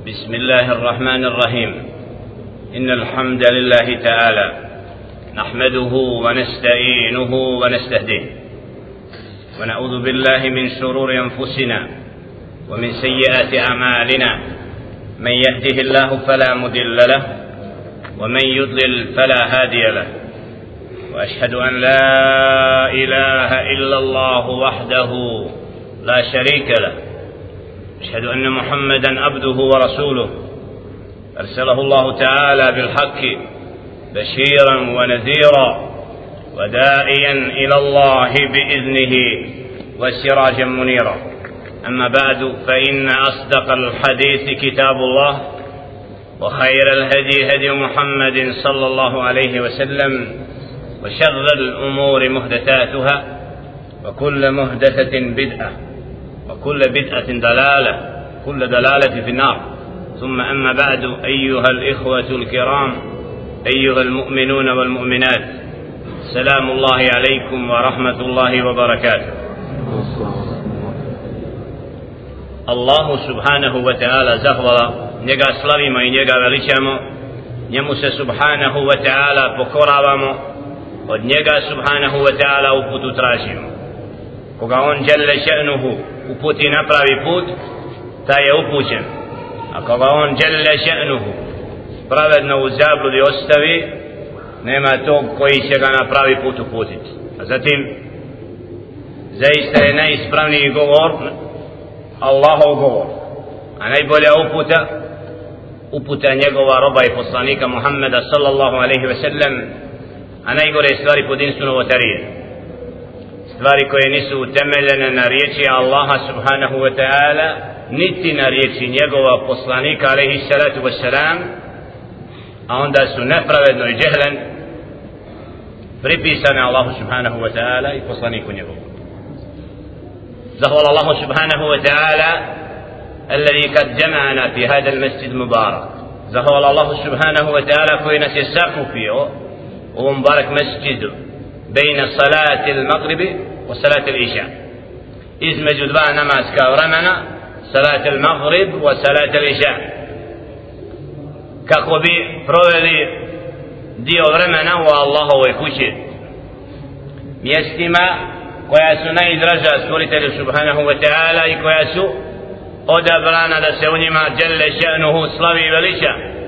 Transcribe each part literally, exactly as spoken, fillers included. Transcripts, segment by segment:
بسم الله الرحمن الرحيم. إن الحمد لله تعالى نحمده ونستعينه ونستهديه ونعوذ بالله من شرور أنفسنا ومن سيئات أعمالنا. من يهده الله فلا مضل له ومن يضلل فلا هادي له. وأشهد أن لا إله إلا الله وحده لا شريك له. أشهد أن محمدا عبده ورسوله أرسله الله تعالى بالحق بشيرا ونذيرا وداعيا إلى الله بإذنه وسراجا منيرا. أما بعد، فإن أصدق الحديث كتاب الله، وخير الهدي هدي محمد صلى الله عليه وسلم، وشر الأمور محدثاتها، وكل محدثة بدعة، وكل بدعة ضلالة، كل ضلالة في النار. ثم أما بعد، أيها الإخوة الكرام، أيها المؤمنون والمؤمنات، سلام الله عليكم ورحمة الله وبركاته. Allahu subhanahu wa ta'ala zahvala, njega slavimo i njega veličamo, njemu se subhanahu wa ta'ala pokoravamo, od njega subhanahu wa ta'ala uputu tražimo. Koga on dželle še'nuhu uputi na pravi put, taj je upućen, a koga on dželle še'nuhu pravedno u zabludi ostavi, nema tog koji će ga na pravi put uputiti. A zatim, zaista je najispravniji govor Allahov govor, a najbolja uputa uputa njegova roba i poslanika Muhammeda sallallahu alaihi ve sellem, a najgore stvari po din su novotarije, stvari koje nisu utemeljene na riječi Allaha subhanahu wa ta'ala, niti na riječi njegova poslanika alaihi salatu wassalam, a onda su nepravedno i džehlen pripisane Allahu subhanahu wa ta'ala i poslaniku njegovu. زهر الله سبحانه وتعالى الذي قد جمعنا في هذا المسجد المبارك. زهر الله سبحانه وتعالى كوينا سيساقوا فيه ومبارك مسجد بين صلاة المغرب وصلاة العشاء. إذ مجدوا نماز كورمنا صلاة المغرب وصلاة العشاء. kako bi proveli dio vremena u Allahovoj kući, mjestima koja su najdraža stvoritelju subhanahu wa ta'ala i koja su odabrana da se u njima dželle še'nuhu slavi i veliča,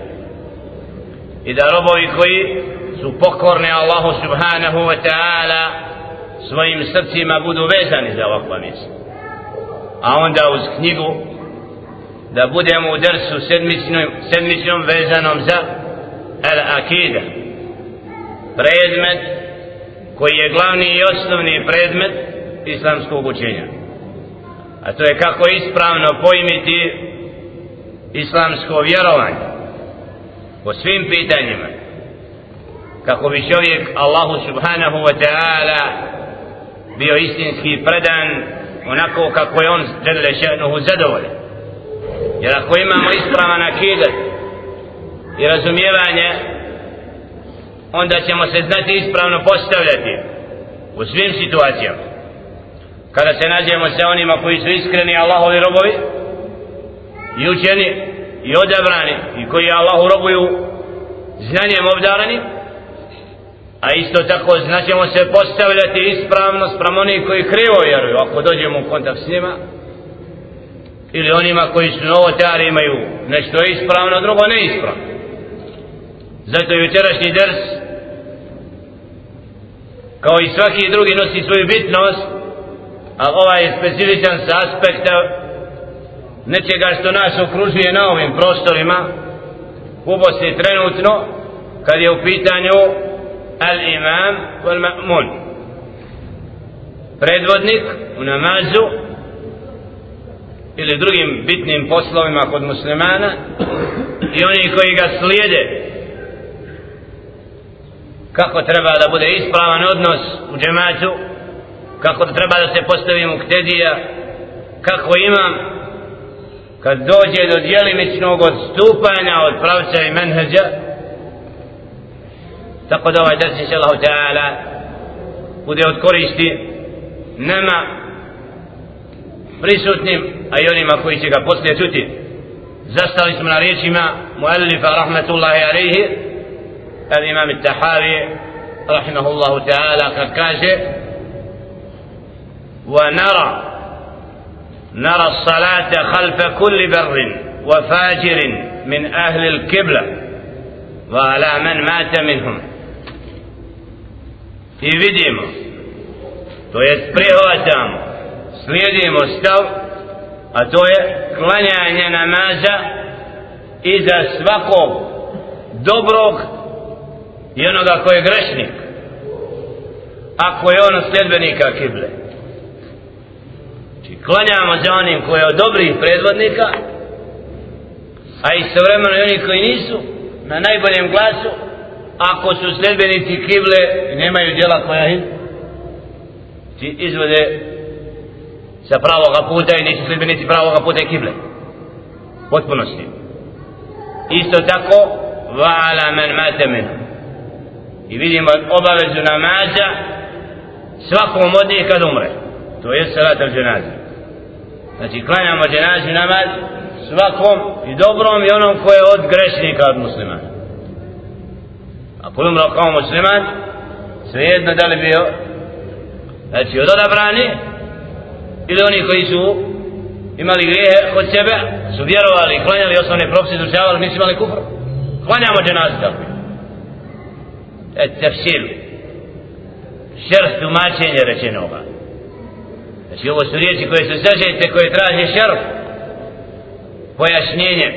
i da robovi koji su pokorni Allahu subhanahu wa ta'ala svojim srcima budu vezani za ovakva mjesta. A onda uz knjigu da budemo u dersu sedmičnom, sedmičnom vezanom za al-akida, predmet koji je glavni i osnovni predmet islamskog učenja, a to je kako ispravno pojmiti islamsko vjerovanje po svim pitanjima, kako bi čovjek Allahu subhanahu wa ta'ala bio istinski predan onako kako je on dželle še'nuhu zadovoljan. Jer ako imamo ispravan akidat i razumijevanje, onda ćemo se znati ispravno postavljati u svim situacijama. Kada se nađemo sa onima koji su iskreni Allahovi robovi i učeni i odabrani i koji Allahu robuju znanjem obdarani, a isto tako znaćemo se postavljati ispravno spram onih koji krivo vjeruju ako dođemo u kontakt s njima, ili onima koji su novotari, imaju nešto ispravno, drugo neispravno. Zato je jučerašnji ders, kao i svaki drugi, nosi svoju bitnost, ali ovaj je specifičan sa aspekta nečega što nas okružuje na ovim prostorima u Bosni trenutno, kad je u pitanju al-imam wal-ma'mun, predvodnik u namazu ili drugim bitnim poslovima kod muslimana, i oni koji ga slijede, kako treba da bude ispravan odnos u džematu, kako treba da se postavi muktedija, kako imam kad dođe do djelimičnog odstupanja od pravca i menheđa. Tako da ovaj ders inša Allahu ta'ala bude od koristi nama prisutnim, a i onima koji će ga poslije čuti. zastali smo na riječima muallifa rahmetullahi alaihi al-imam al-Tahawi rahimahullahu ta'ala kad kaže ونرى نرى الصلاة خلف كل بر وفاجر من أهل القبلة وعلى من مات منهم i vidimo, to je prihvatamo, slijedimo stav, a to je klanjanje namaza iza svakog dobrog i onoga koji je grešnik, ako je on sljedbenika kible. Znači klanjamo za onim koji je od dobrih predvodnika, a istovremeno i oni koji nisu na najboljem glasu, ako su sljedbenici kible i nemaju djela koja im izvode sa pravoga puta i nisu sljedbenici pravoga puta i kible potpunosti. Isto tako va'ala men mate minhum, i vidimo obavezu namaza svakom od njih kad umre, to je salat al-dženaza. Znači klanjamo dženazu namaz svakom i dobrom i onom koje je od grešnika od muslimana. Ako je umro kao musliman, svejedno da li bio znači od odabrani ili oni koji su imali grijehe kod sebe, su vjerovali, klanjali osnovne propise, izučavali, nisu imali kufr, klanjamo dženazu tako. Et tefsir, šerh tumačenje rečenoga. Znači ovo su riječi koje su sažete, koje traže šerh pojašnjenje.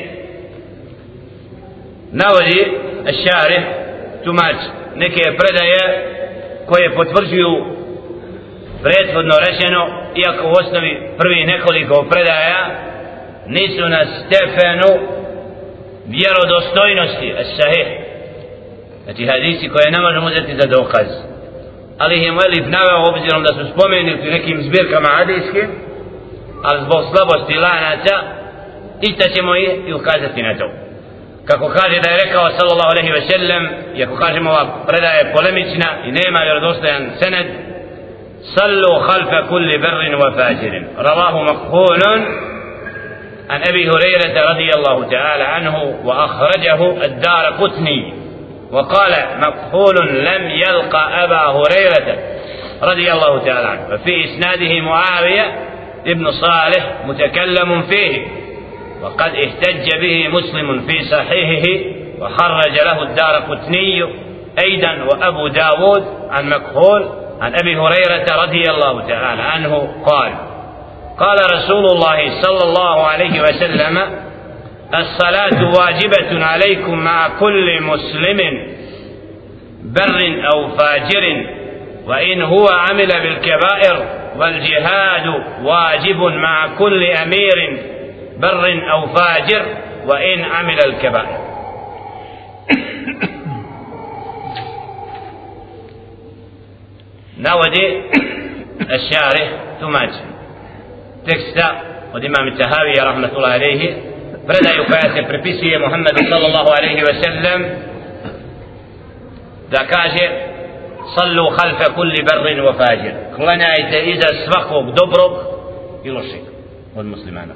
Navodi šarih tumač neke predaje koje potvrđuju prethodno rečeno, iako u osnovi prvi nekoliko predaja nisu na stepenu vjerodostojnosti as-sahih, znači hadisi koje ne možemo uzeti za dokaz, ali ih je muellif naveo obzirom da su spomenuti nekim zbirkama hadijskim, ali zbog slabosti lanaca istaćemo ih i ukazati na to. Kako kaže da je rekao sallallahu alejhi ve sellem, i ako kažemo ova predaja je polemična i nema vjerodostojan sened, sallu khalfa kulli barrin wa fajirin, ravahu makhulun an Abi Hurairata radijallahu ta'ala anhu wa akhrajahu ad-Daraqutni وقال مكحول لم يلقى أبا هريرة رضي الله تعالى عنه، وفي إسناده معاوية ابن صالح متكلم فيه، وقد احتج به مسلم في صحيحه وخرج له الدارقطني أيضا وأبو داود عن مكحول عن أبي هريرة رضي الله تعالى عنه قال قال رسول الله صلى الله عليه وسلم الصلاة واجبة عليكم مع كل مسلم بر أو فاجر وإن هو عمل بالكبائر، والجهاد واجب مع كل أمير بر أو فاجر وإن عمل الكبائر. نودي الشارح تماج تكستا ودمام التهاوي رحمة الله عليه predaju koja se prepisuje Muhammedu sallallahu alaihi wa sallam, da kaže sallu khalfa kulli barrin wa fajir, klanjajte iza svakog dobrog i lošeg od muslimana.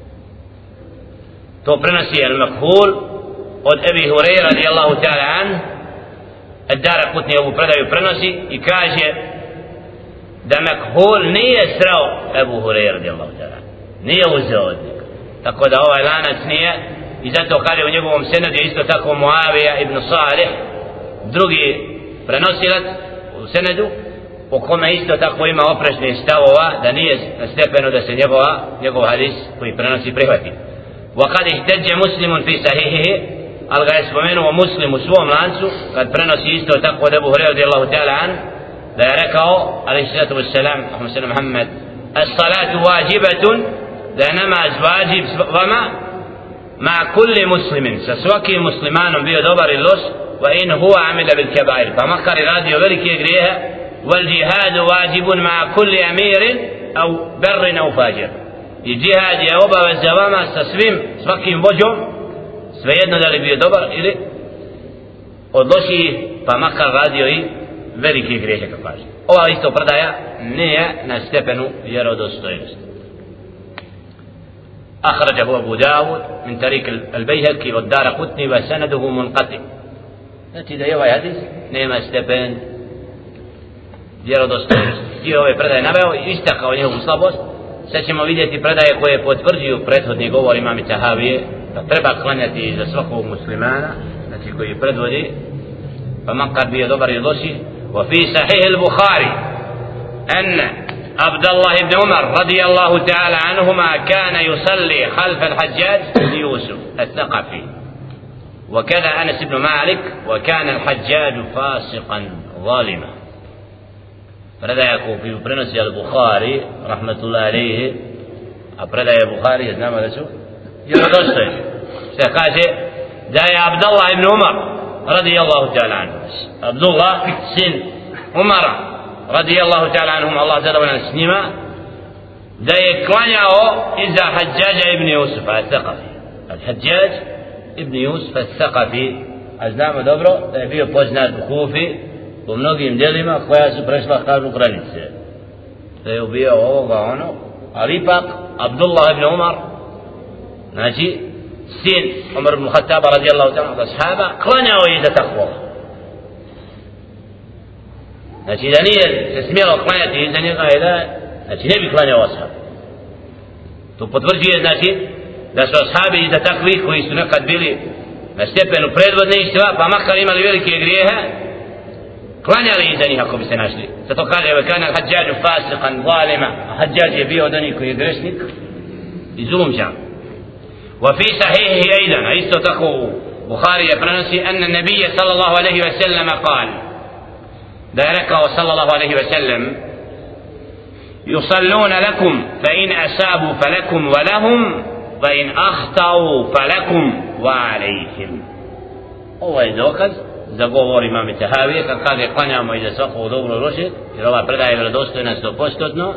To prenosi al-Makhul od Abi Hurajra radijallahu ta'ala an, ad-Daraqutni ovu predaju prenosi i kaže da Makhul nije srao Abu Hurajra radijallahu ta'ala, nije uzeo od njega. Tako da ovaj lanac nije, i zato kaže u njegovom senedu isto tako Muavija ibn Salih, drugi prenosilac u senedu, po kome isto tako ima oprečnih stavova, da nije na stepenu da se njegova, njegov hadis koji prenosi prihvati. وقد احتج مسلم في صحيحه, ali ga je spomenuo Muslim u svom lancu kad prenosi isto tako od Abu Hurajra radijallahu ta'ala an, da je rekao alejhi salatu vesselam Muhammed as-salatu wajibatun, da je namaz vađib vama ma kulli muslimin, sa svakim muslimanom bio dobar ili loš, wa in huwa amila bil kabair, pa makar i radio velike grijehe, wal jihadu vađibun ma kulli amirin au berrin au fađir, i džihad je obaveza vama sa svim, svakim vođom, svejedno da li bio dobar ili od loših, pa makar radio i velike grijehe, kako kaže. Ova isto predaja nije na stepenu vjerodostojnosti. أخرجه أبو داود من طريق البيهقي والدارقطني وسنده منقطع. Znači da je ovaj hadis nema stepen vjerodostojnosti. Dio ove predaje naveo i istakao njegovu slabost. Sad ćemo vidjeti predaje koje potvrđuju prethodni govor imam Tahavije da treba klanjati za svakog muslimana, znači koji predvodi, pa makar bio dobar ili loši. وفي صحيح البخاري أن عبد الله بن عمر رضي الله تعالى عنهما كان يصلي خلف الحجاج بن يوسف الثقفي وكذا أنس بن مالك وكان الحجاج فاسقا ظالما. predaje koju prenosi al-Bukhari rahmetullahi alejhi, a predaje Bukhari znamo da su vjerodostojni. Se kaže da je Abdullah ibn Umar radijallahu ta'ala anhu, Abdullah sin Umara radijallahu ta'ala anhum, Allah zadovoljan s njima, da je klanjao iza Hajjaja ibn Yusufa al-Thaqafi. Al-Hajjaj ibn Yusuf al-Thaqafi, a znamo dobro da je bio poznat u Kufi u mnogim djelima koja su prešla kažu granice, da je ubio ovoga ono, ali ipak Abdullah ibn Umar, znači sin Umar ibn Khattaba radijallahu ta'ala od ashaba, klanjao je za takvoga. Znači da nije se smjelo klanjati iza njega, da, znači ne bi klanjao ashab. To potvrđuje znači da su ashabi iza takvih koji su nekad bili na stepenu predvodništva, pa makar imali velike grijehe, klanjali iza njih ako bi se našli. Zato kaže وكان الحجاج فاسقا ظالما, Hadžađ je bio od onih koji je grešnik i zulumčan. وفي صحيحه أيضا isto tako Buhari je prenosi أن النبي صلى الله عليه وسلم قال, da je rekao صلى الله عليه وسلم يصلون لكم فإن أسابوا فلكم ولهم وإن أخطأوا فلكم وعليهم. Ovo je dokaz za govor imam Tahavije kad kaže klanjamo i za svakog dobro loše, jer ova predaja je vjerodostojna sto posto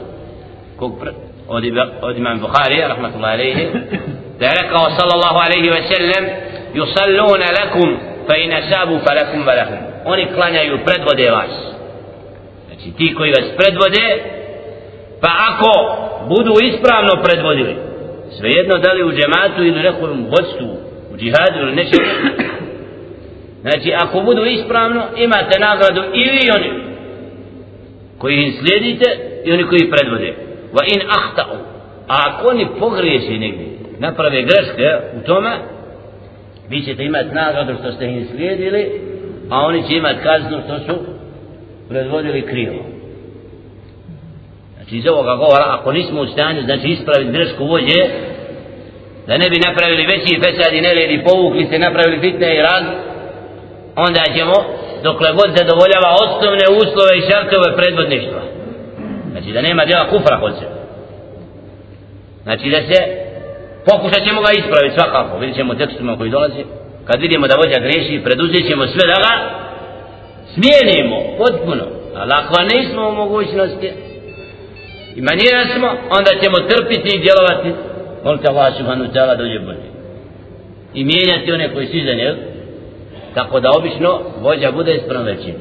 od, od imam Buharija rahmatullahi alejhi, da je rekao sallallahu alejhi ve sellem yusalluna lakum fa in asabu falakum wa lahum. Oni klanjaju, predvode vas, znači ti koji vas predvode, pa ako budu ispravno predvodili, svejedno da li u džematu ili nekom vodstvu u džihadu ili nečemu, znači ako budu ispravno imate nagradu i vi oni koji im slijedite i oni koji predvode. Va in ahtau, a ako oni pogriješi negdje, naprave greške u tome, vi ćete imati nagradu što ste im slijedili, a oni će imati kaznu što su predvodili krivo. Znači iz ovoga govora, ako nismo u stanju znači ispraviti grešku vođe, da ne bi napravili veći fesad i nered i povukli se, napravili fitne i raz, onda ćemo dokle god zadovoljava osnovne uslove i šartove predvodništva, znači da nema djela kufra kod sebe, znači da se pokušat ćemo ga ispraviti svakako, vidjet ćemo tekstima koji dolazi, kad vidimo da vođa greši preduzet ćemo sve da ga smijenimo potpuno, ali ako nismo u mogućnosti i manjera smo, onda ćemo trpiti i djelovati, molite Allah subhanahu wa ta'ala dođe bolje i mijenjati one koji su iza njega, tako da obično vođa bude ispravno većini.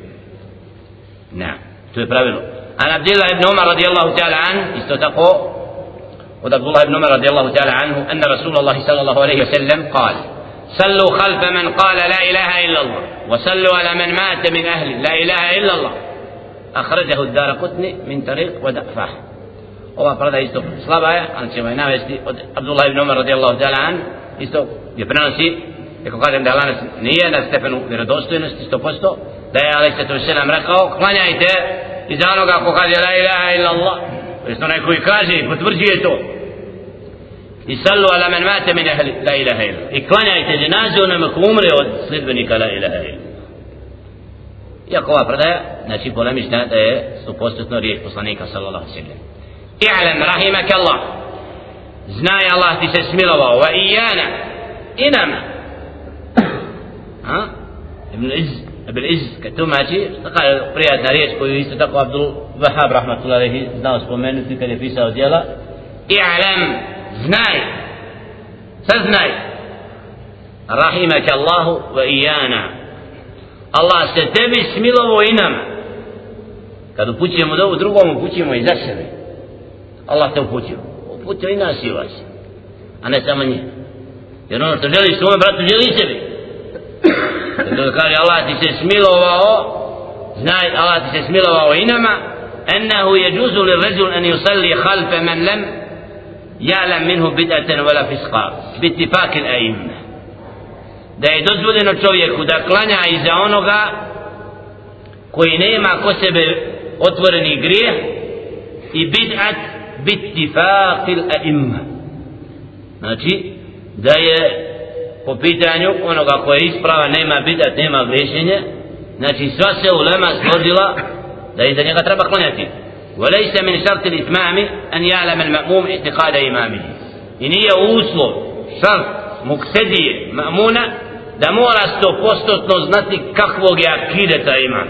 Ne, to je pravilo. An Abdullah ibn Umar radijallahu ta'ala an, isto tako od Abdullah ibn Umar radijallahu ta'ala anhu, anna Rasulullah sallallahu alaihi wa sallam قال صلوا خلف من قال لا إله إلا الله وصلوا على من مات من أهل لا إله إلا الله أخرجه الدارقطني من طريق ودفعه. ova predaja isto slaba je, ali ćemo je navesti od Abdullah ibn Umar radijallahu ta'ala an, isto je prenosi, ako kažem da lanac nije na stepenu vjerodostojnosti sto posto, da je alejhi salatu vesselam rekao klanjajte iza onoga ko kaže la ilaha illa Allah, to jest onaj koji kaže i potvrđuje to, i sallu ala man mate min ahli la ilaha illa, i klanjajte dženazu onome ko umre od sljedbenika la ilaha illa. Iako ova predaja znači polemična da je sto posto riječ poslanika sallallahu alejhi ve sellem. I'lam rahimaka Allah, znaj Allah ti se smilovao, wa iyana i nama. Ha? Ibn Iz, Ibn Iz, kad tumači, taka je prijatna riječ koju isto tako Abdul Wahab rahmatullahi alejhi znao spomenuti kad je pisao djela. I'lam, znaj, saznaj, rahimaka Allahu wa iyana, Allah se tebi smilovao i nama. Kad upućujemo dovu drugom, upućujemo i za sebe. Allah te uputio, uputio i nas i vas. a ne samo njih. Jer ono što želiš svome bratu, želi i sebi. Zato kaže Allah ti se smilovao, znaj Allah ti se smilovao i nama, ennehu jeđuzu li ređul en yusalli halfe men lem ja'lam minhu bid'atan wala fisqa bitifakil a'imme. Da je dozvoljeno čovjeku da klanja iza onoga koji nema ko sebe otvoreni grijeh i bid'at bitifakil a'imme. Znači da je po pitanju onoga koje je isprava, nema bid'at, nema griješenje, znači sva se ulema složila da iza njega treba klanjati. وليس من شرط الإتمام أن يعلم المأموم اعتقاد إمامه. I nije uslov, šart, muktedije, ma'muna, da mora stopostotno znati kakvog je akideta ima.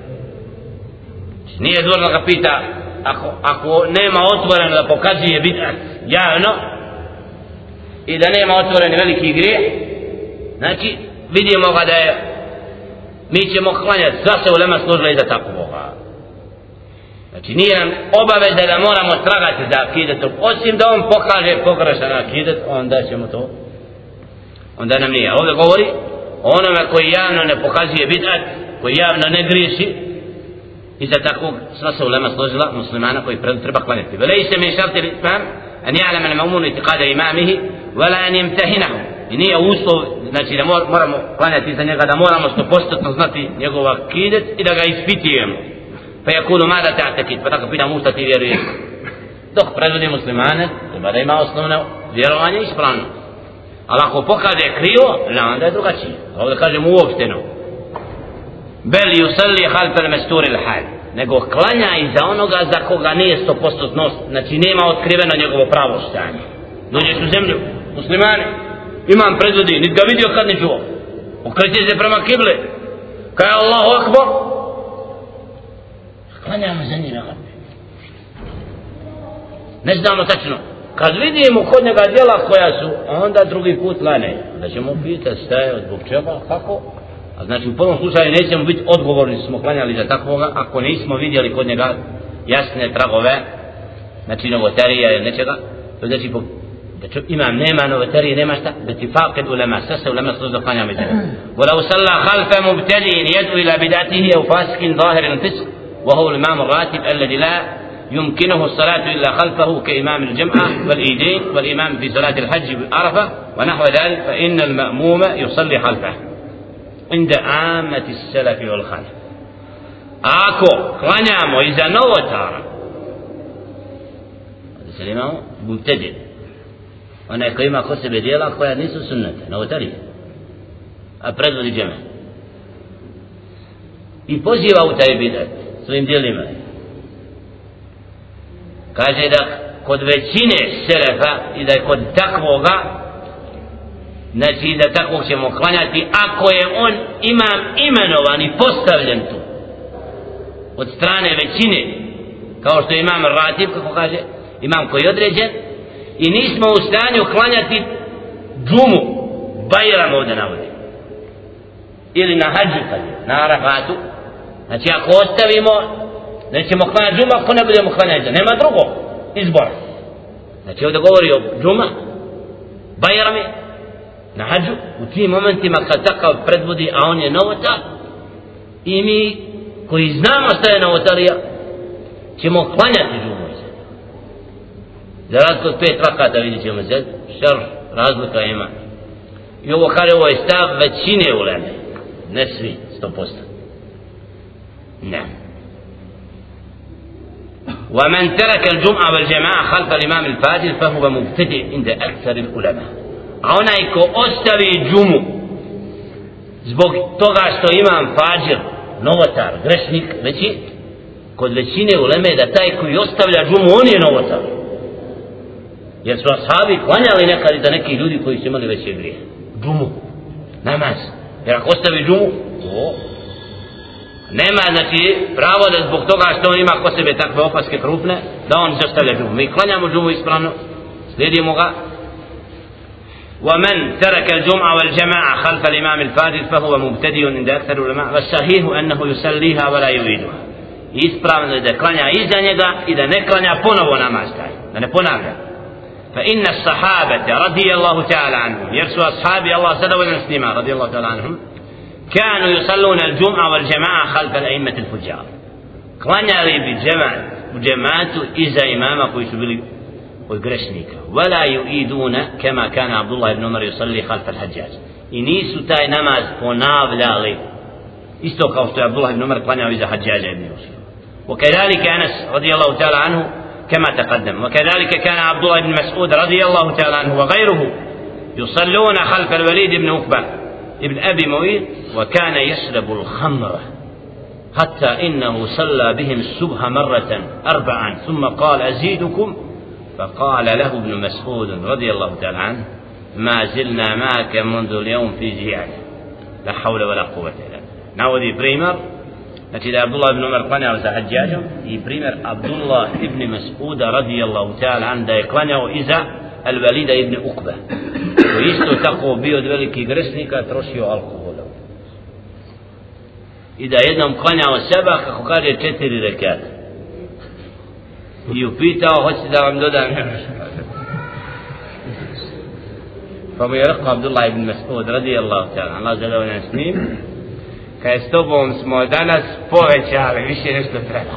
Nije dvorno ga pita, ako, ako nema otvoreno da pokazuje bid'at javno i da nema otvoreni veliki grijeh, znači vidimo ga da je, mi ćemo klanjati, sva se ulema složila iza takvoga. Znači nije nam obaveza da moramo tragati za akidetom, osim da on pokaže pogrešan akidet, onda ćemo to, onda nam nije. Ovdje govori o onome koji javno ne pokazuje bid'at, koji javno ne griješi, i za takvog sva se ulema složila muslimana koji treba klanjati. Velejse min šarti l'itmam an ja'lama al-ma'mun itiqada imamihi wala an yamtahinahu. I nije uslov, znači da moramo klanjati za njega, da moramo stopostotno znati njegov akidet i da ga ispitujemo. Pa yakulu mada ta'takid, pa tako pitam, u šta ti vjeruješ? Dok predvodi muslimane, treba da ima osnovno vjerovanje ispravno. Ali ako pokaže krivo, onda je drugačije. Ovdje kažemo uopšteno. Bel yusalli halfal masturi al-hal, nego klanja iza onoga za koga nije sto posto nost, znači nema otkriveno njegovo pravo stanje. Dođeš u zemlju, muslimani, imam predvodi, niti ga vidio kad ni čuo, okreće se prema kible, kaj Allahu akbar, klanjamo za njima. Ne znamo tačno, kad vidimo kod njega djela koja su, onda drugi put lane, da ćemo pitati šta je, zbog čega, kako. A znači u prvom slučaju nećemo biti odgovorni, smo klanjali za takvoga ako nismo vidjeli kod njega jasne tragove, znači novotarija ili nečega. To znači da imam nema novotarije, nema šta, bitifaqid ulema, sve se ulema složno klanja među. Walau salla khalfa mubtadi'in yad'u ila bid'atihi aw fasikin zahirin fisq, wa huwa al-imam ar-ratib alladhi la يمكنه الصلاة إلا خلفه كإمام الجمعة والإيدين والإمام في صلاة الحج بعرفة ونحو ذلك فإن المأموم يصلي خلفه عند عامة السلف والخلف. Ako klanjamo iza novotara, da se imamo mubtedi, onaj koji ima kod sebe djela koja nisu sunnete, novotarije, a predvodi džeme i poziva u taj bidat svojim djelima, kaže da kod većine selefa i da je kod takvoga, znači da takvog ćemo klanjati ako je on imam imenovan i postavljen tu od strane većine, kao što je imam ratib, kako kaže, imam koji je određen, i nismo u stanju klanjati džumu, bajram ovdje navodi, ili na hađu, na Arafatu. Znači ako ostavimo, nećemo klanjati džuma ako ne budemo klanjati, nema drugog izbora. Znači ovdje govori o džuma, bajrami, na hađu, u tim momentima kad takav predvodi, a on je novotar, i mi koji znamo šta je novotarija, ćemo klanjati džumu. Za razliku od pet rakata vidjet ćemo se, šar razlika ima. I ovo kaže, ovo je stav većine uleme, ne svi, sto posto. Ne. ومن ترك الجمعة والجماعة خلف الإمام الفاجر فهو مبتدئ عند أكثر العلماء. A onaj ko ostavi džumu zbog toga što imam fađir, novotar, grešnik, veći, kod većine uleme da taj koji ostavlja džumu, on je novotar. Jer su ashabi klanjali nekad za neki ljudi koji su imali veće grije. Džumu, namaz. Jer ako ostavi džumu, o, nema, znači, pravo da zbog toga što on ima kod sebe takve opaske krupne, da on zastavlja džumu. Mi klanjamo džumu ispravno, slijedimo ga. ومن ترك الجمعة والجماعة خلف الإمام الفاضل فهو مبتدئ عند أكثر العلماء والصحيح أنه يصليها ولا يعيدها. Ispravno je da klanja iza njega i da ne klanja ponovo namaz taj, da ne ponavlja. فإن الصحابة رضي الله تعالى عنهم يرسوا أصحابي الله سدوا نسلما رضي الله تعالى عنهم كانوا يصلون الجمعة والجماعة خلف الأئمة الفجار klanjali bi džemat u džematu iza imama koji su bili od grešnika ولا يؤيدون كما كان عبد الله بن عمر يصلي خلف الحجاج i nisu taj namaz ponavljali isto kao što je Abdullah ibn Umar klanjao iza Hadžađa ibn Yusuf وكذلك أنس رضي الله تعالى عنه كما تقدم وكذلك كان عبد الله بن مسعود رضي الله تعالى عنه وغيره يصلون خلف الوليد بن عقبة ابن أبي معيط وكان يشرب الخمر حتى إنه صلى بهم الصبح مرة أربعا ثم قال أزيدكم فقال له ابن مسعود رضي الله تعالى عنه ما زلنا معك منذ اليوم في جهاد لا حول ولا قوة إلا بالله. Navodi primjer, znači da je Abdullah ibn Umar klanjao za Hadžađom i primjer Abdullah ibn Mas'uda radijallahu ta'ala an da je klanjao iza Al-Walida ibn Uqba koji isto tako bio od velikih gresnika trošio alkohola i da jednom klanjao seba kako kaže četiri rekata i upitao hoćete da vam dodam pa mu je rekao Abdullah ibn Mas'ud radijallahu ta'ala Allah zadovoljan s njim kad s tobom smo danas povećali više nešto treba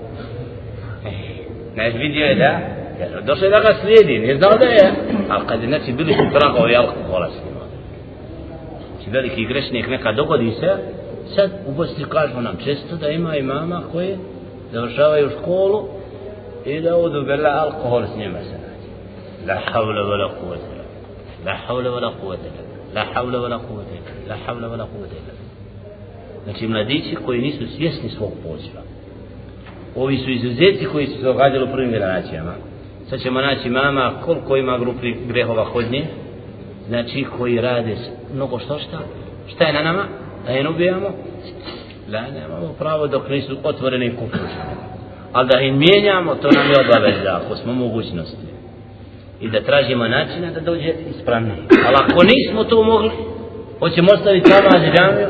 znaš vidio je da došao je da ga slijedi nije znao da je ali kad je znači bili su tragovi alkohola s njima znači veliki grešnik nekad dogodi se sad u Bosni kažu nam često da ima imama koji završavaju školu i da odu bela alkohol s njima se nađe la havla wala kuvvete la havla wala kuvvete la havla wala kuvvete la havla wala kuvvete znači mladići koji nisu svjesni svog poziva ovi su izuzeci koji su se događali u prvim generacijama sad ćemo naći mama koliko ima grupi grehova hodnje znači koji rade mnogo što šta šta je na nama da je ne ubijamo da nemamo pravo dok nisu otvoreni kupući ali da im mijenjamo to nam je obaveza ako smo mogućnosti i da tražimo načina da dođe ispravnije ali ako nismo to mogli hoćemo ostaviti namaz i džamiju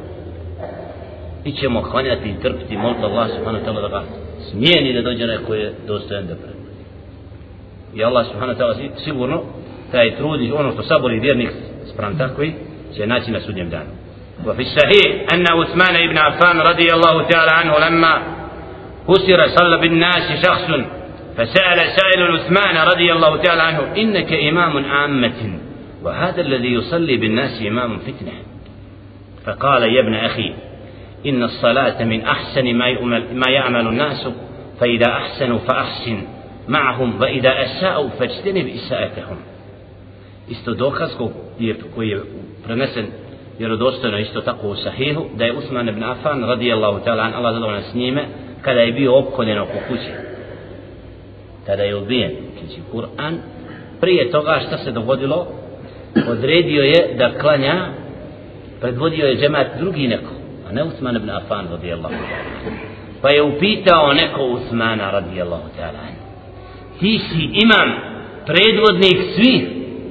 i ćemo klanjati i trpiti moliti Allah subhanahu wa ta'ala da ga smijeni da dođe neko je dostojan da predvodi i Allah subhanahu wa ta'ala sigurno taj trudi ono što sabori vjernik spram takvi će naći na sudnjem danu. وفي الصحيح أن عثمان بن عفان رضي الله تعالى عنه لما أسر صلى بالناس شخص فسأل سائل عثمان رضي الله تعالى عنه إنك إمام عامة وهذا الذي يصلي بالناس إمام فتنة فقال يا ابن أخي إن الصلاة من أحسن ما يعمل الناس فإذا أحسنوا فأحسن معهم وإذا أساءوا فاجتنب إساءتهم isto dokaz koji je prenesen vjerodostojno isto tako u sahihu da je Usman ibn Affan radijallahu ta'ala an Allah zadovoljan s njime kada je bio opkoljen oko kuće kada je ubijen znači Kur'an prije toga šta se dogodilo odredio je da klanja predvodio je džemat drugi neko a ne Usman ibn Affan radijallahu ta'ala pa je upitao neko Usmana radijallahu ta'ala ti si imam predvodnik svih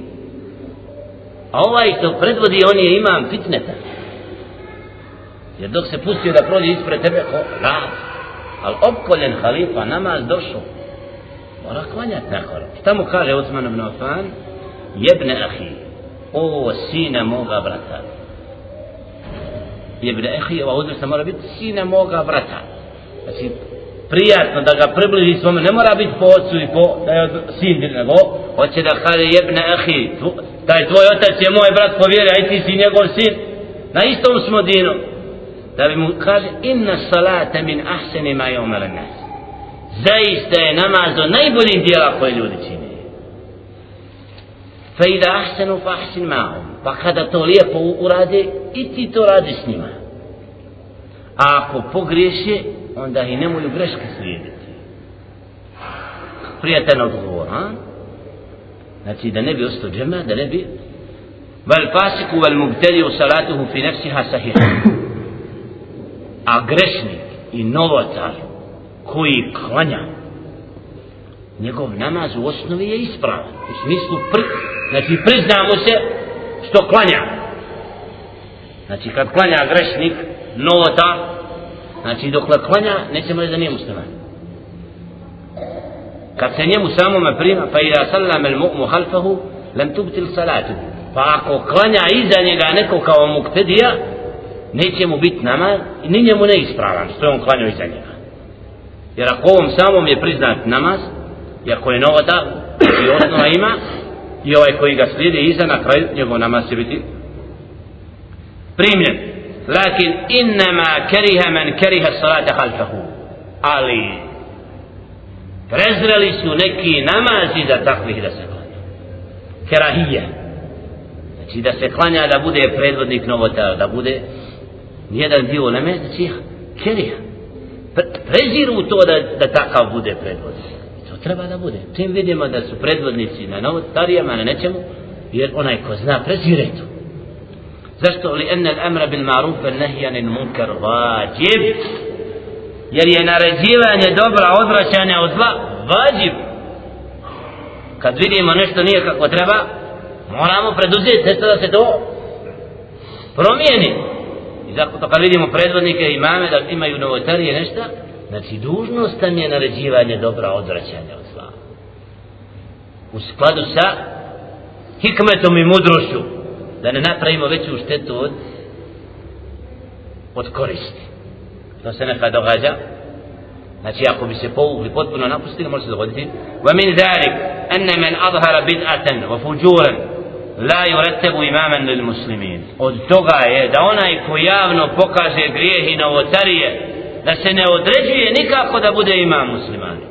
a ovaj što predvodi on je imam fitneta jer dok se pustio da prođe ispred tebe ko raz ali opkoljen halifa namaz došao mora klanjati nakon šta mu kaže Usman ibn Affan jebne ahi o sine moga brata jebne ahi ova uzvrsta mora biti sine moga brata znači prijatno da ga približi svome ne mora biti po ocu i po da je sin nego hoće da kaže jebne ahi taj tvoj otac je moj brat po vjeri, a ti si njegov sin, na istom smo dinu. Da bi mu kaže, inna salata min ahseni ma yawmal nas. Zaista je namaz od najboljih djela koje ljudi čine. Fa idha ahsanu fa ahsin ma'hum. Pa kada to lijepo urade, i ti to radi s njima. A ako pogriješe, onda i nemoj greške slijediti. Prijatelj odgovor, ha? znači da ne bi ostao džema, da ne bi vel fasiku vel mubtadi u salatuhu fi nefsiha sahih a grešnik i novotar koji klanja njegov namaz u osnovi je ispravan u smislu pri, znači priznamo se što klanja znači kad klanja grešnik novotar znači dok klanja nećemo reći da nije musliman kad se njemu samome prima, pa ida sallam el mu'mu halfahu lam tubtil salatu, pa ako klanja iza njega neko kao muktedija, neće mu biti namaz i ni njemu neispravan što je on klanjao iza njega. Jer ako ovom samom je priznat namaz, i ako je novota i osnova ima, i ovaj koji ga slijedi iza, na kraju njegov namaz će biti primljen. Lakin innama keriha man keriha salata halfahu, ali prezreli su neki namazi za takvih da se klanja. Kerahija, znači da se klanja da bude predvodnik novotara, da bude nijedan dio uleme, znači keriha, preziru to da, da takav bude predvodnik. To treba da bude. Čim vidimo da su predvodnici na novotarijama, na nečemu, jer onaj ko zna prezire to. Zašto? Li enne l'amra bil ma'ruf vel nahyi anil munkar vađib, jer je naređivanje dobra, odvraćanje od zla vađib. Kad vidimo nešto nije kako treba, moramo preduzeti nešto da se to promijeni. I zato kad vidimo predvodnike i imame da imaju novotarije nešto, znači dužnost tam je naređivanje dobra, odvraćanje od zla. U skladu sa hikmetom i mudrošću, da ne napravimo veću štetu od, od koristi. To se nekad događa. Znači ako bi se povukli, potpuno napustili, može se dogoditi. وَمِنْ ذَلِكَ أَنَّ مَنْ أَظْهَرَ بِدْعَةً وَفُجُورًا لَا يُرَتَّبُ إِمَامًا لِلْمُسْلِمِينَ. Od toga je da onaj ko javno pokaže grijeh i novotarije, da se ne određuje nikako da bude imam muslimani.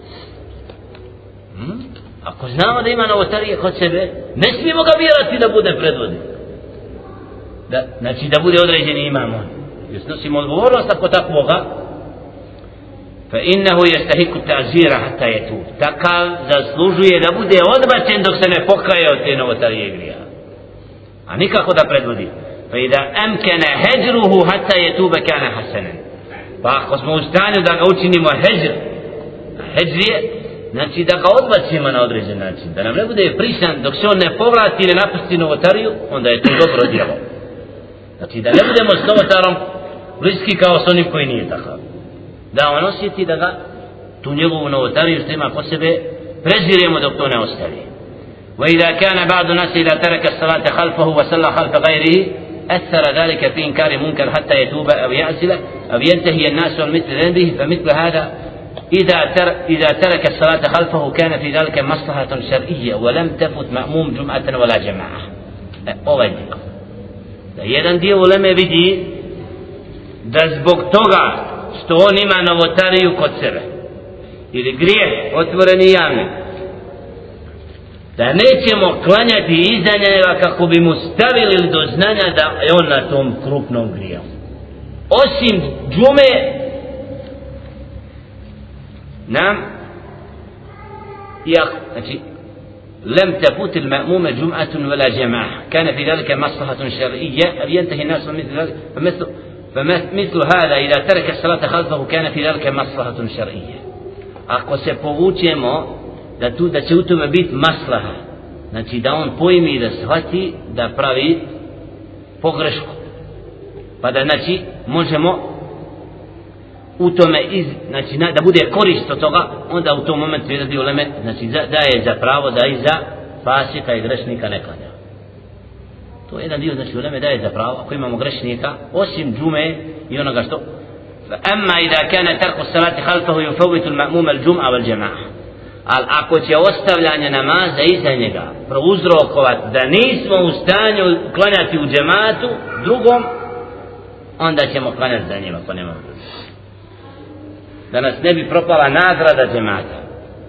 Hmm? Ako znamo da ima novotarije kod sebe, ne smijemo ga birati da bude predvodnik. Da, znači da bude određeni imam on. Jer snosimo odgovornost ako takvoga, fa innahu yastahiqu ta'zira hatta yatub. Takav zaslužuje da bude odbačen dok se ne pokaje od te novotarije grijeha. A nikako da predvodi. Fa idha amkana hajruhu hatta yatub kana hasanan. Pa ako smo u stanju da ga učinimo hejr, hejr je, znači da ga odbacimo na određen način, da nam ne bude prisan dok se on ne povrati ili napusti novotariju, onda je to dobro djelo. Znači da ne budemo s novotarom bliski kao s onim koji nije takav. Da on osjeti da ga tu njegovu novotariju što ima po sebe preziremo dok to ne ostavi. وإذا كان بعض الناس إذا ترك الصلاة خلفه وصلى خلف غيره أثر ذلك في إنكار منكر حتى يتوب أو يعزل أو ينتهي الناس عن مثل ذنبه فمثل هذا إذا تر إذا ترك الصلاة خلفه كان في ذلك مصلحة شرعية ولم تفت مأموم جمعة ولا جماعة. ovaj dio. Da jedan dio uleme vidi da zbog toga što on ima novotariju kod sebe ili grijeh otvoreni i javni, da nećemo klanjati iza njega kako bi mu stavili do znanja da je on na tom krupnom grijehu. Osim džume nam iako, znači لم تفوت المأموم جمعة ولا جماعة كان في ذلك مصلحة شرعية أن ينتهي الناس من مثل ذلك فمثل, فمثل هذا إذا ترك الصلاة خلفه كان في ذلك مصلحة شرعية. ako se povučemo da tu da će u tome biti maslaha, znači da on pojmi da shvati da pravi pogrešku, pa da znači možemo u tome iz, znači da bude korist od toga, onda u tom momentu jedan dio uleme znači daje za pravo da i za fasika i grešnika ne klanja. To je jedan dio, znači uleme daje za pravo ako imamo grešnika osim džume i onoga što amma idha kana tarku salati khalfahu yufawitu al-ma'mum al-jum'a wal-jama'a. Al ako će ostavljanje namaza iza njega prouzrokovati da nismo u stanju klanjati u džematu drugom, onda ćemo klanjati za njima ako nema drugog, da nas ne bi propala nagrada džemata.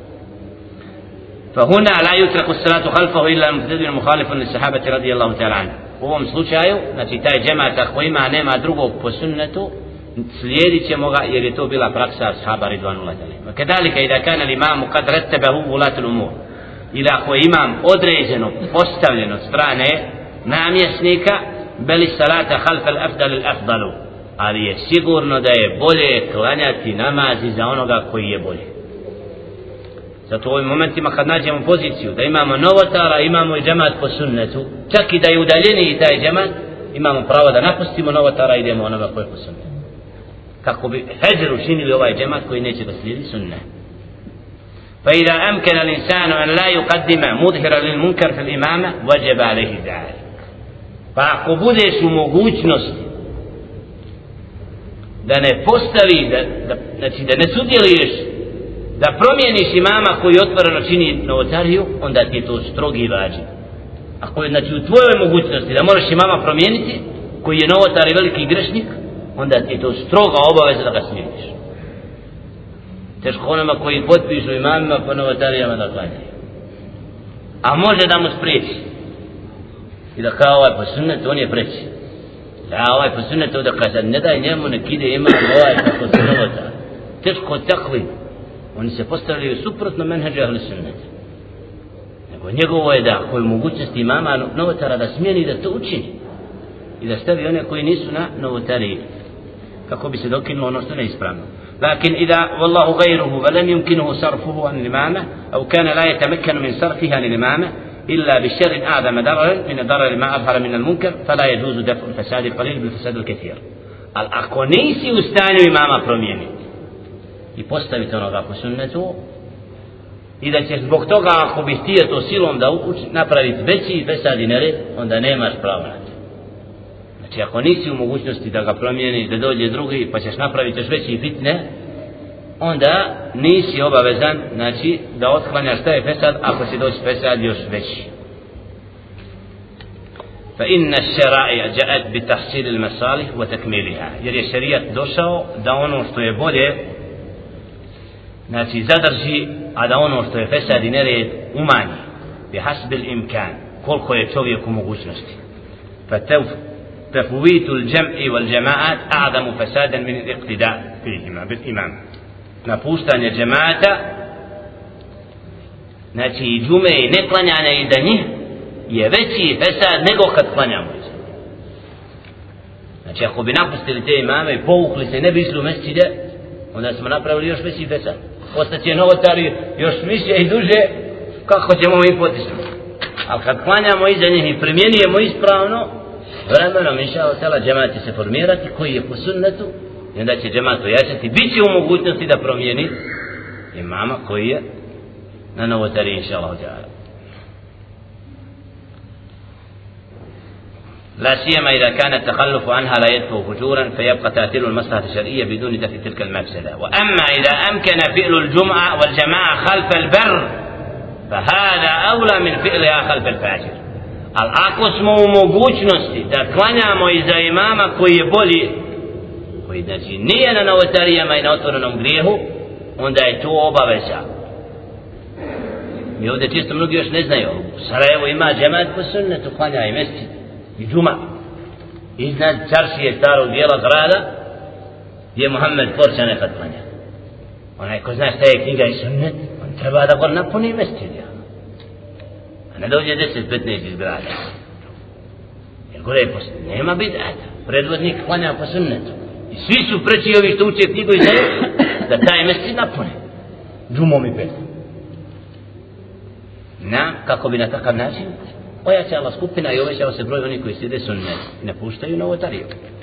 فهنا لا يترك الصلاة خلفه إلا المقتدي المخالف للصحابة رضي الله تعالى عنه. U ovom slučaju, znači taj džemat ako ima nema drugog po sunnetu, slijedit ćemo ga jer je to bila praksa ashaba ridvanullahi alejhim. Kadalika idha kana al-imam qad rattabahu ulat al-umur. Ili ako je imam određeno postavljeno od strane namjesnika, beli salata khalf al-afdal al-afdalu. Ali je sigurno da je bolje klanjati namazi za onoga koji je bolje. Zato u ovim momentima kad nađemo poziciju da imamo novotara, imamo i džemat po sunnetu, čak i da je udaljeniji taj džemat, imamo pravo da napustimo novotara i idemo onoga koji je po sunnetu. Kako bi hejr učinili ovaj džemat koji neće da slijedi sunne. فإذا أمكن الإنسان أن لا يقدم مظهرا للمنكر في الإمامة وجب عليه ذلك. فأكو budeš u mogućnosti da ne postavi, da, da, znači da ne sudjeluješ, da promijeniš imama koji otvoreno čini novotariju, onda ti je to strogi vađib. Ako je znači u tvojoj mogućnosti da možeš imama promijeniti, koji je novotar i veliki grešnik, onda ti je to stroga obaveza da ga smijeniš. Teško onima koji potpišu imamima po novotarijama da klanjaju. A može da mu spriječi. I da kao ovaj po sunnetu, on je preći. Da ovaj po sunnetu da kaže, ne daj njemu, nek ide imam ovaj kako se novotar. Teško takvi. Oni se postavljaju suprotno menheđa ahli sunneta. Nego njegovo je da koji mogućnosti imama novotara da smijeni da to učini. I da stavi one koji nisu na novotariji. Kako bi se dokinulo ono što neispravno. لكن إذا والله غيره ولم يمكنه صرفه عن الإمامة أو كان لا يتمكن من صرفها عن الإمامة إلا بشر أعظم ضرر من الضرر ما أظهر من المنكر فلا يجوز دفع الفساد القليل بالفساد الكثير. Ako nisi u stanju imama promijeniti i postaviti onoga po sunnetu i da ćeš zbog toga ako bi htio to silom da uči, napraviti veći fesad i nered, onda nemaš pravo na to. Znači ako nisi u mogućnosti da ga promijeniš, da dođe drugi pa ćeš napraviti još veći fitne, onda nisi obavezan, znači, da otklanjaš taj fesad ako će doći fesad još veći. فإن الشرائع جاءت بتحصيل المصالح وتكميلها. Jer je šerijat došao da ono što je bolje, znači zadrži, a da ono što je fesad i nered umanji. بحسب الإمكان. Koliko je čovjek u mogućnosti. فتفويت الجمع والجماعات أعظم فسادا من الاقتداء فيهما بالإمام. Napuštanje džemata, znači i džume i neklanjanje iza njih, je veći fesad nego kad klanjamo iza. Znači ako bi napustili te imame i povukli se, ne bi išli u mesčide, onda smo napravili još veći fesad. Ostaće novotari još više i duže, kako ćemo mi potisnuti. Ali kad klanjamo iza njih i primjenjujemo ispravno, vremenom inša Allah džemat će se formirati koji je po sunnetu i onda će džemat ojačati, bit će u mogućnosti da promijeni imama koji je na novotari inša Allah. لا سيما إذا كان التخلف عنها لا يدفع فجورا فيبقى تأثير المصلحة الشرعية بدون دفع تلك المفسدة. وأما إذا أمكن فعل الجمعة والجماعة خلف البر فهذا أولى من فعلها خلف الفاجر. Ali ako smo u mogućnosti da klanjamo iza imama koji je bolji, koji znači nije na novotarijama i na otvorenom grijehu, onda je to obaveza. Mi ovdje čisto mnogi još ne znaju. U Sarajevo ima džemat po sunnetu, klanja i mesčid i džuma. Iznad čaršije starog dijela grada gdje Muhammed Porća nekad klanja. Onaj ko zna šta je knjiga i sunnet, on treba da gore napuni mesčid. Ne dođe deset petnaest iz grada. Jer gore je posljedno. Nema bid'ata. Predvodnik klanja po sunnetu. I svi su preći ovi što uče knjigu i znaju da taj mesčid napune. Džumom i petom. Na, kako bi na takav način ojačala skupina i uvećao se broj onih koji sjede sunnet i ne puštaju novotariju.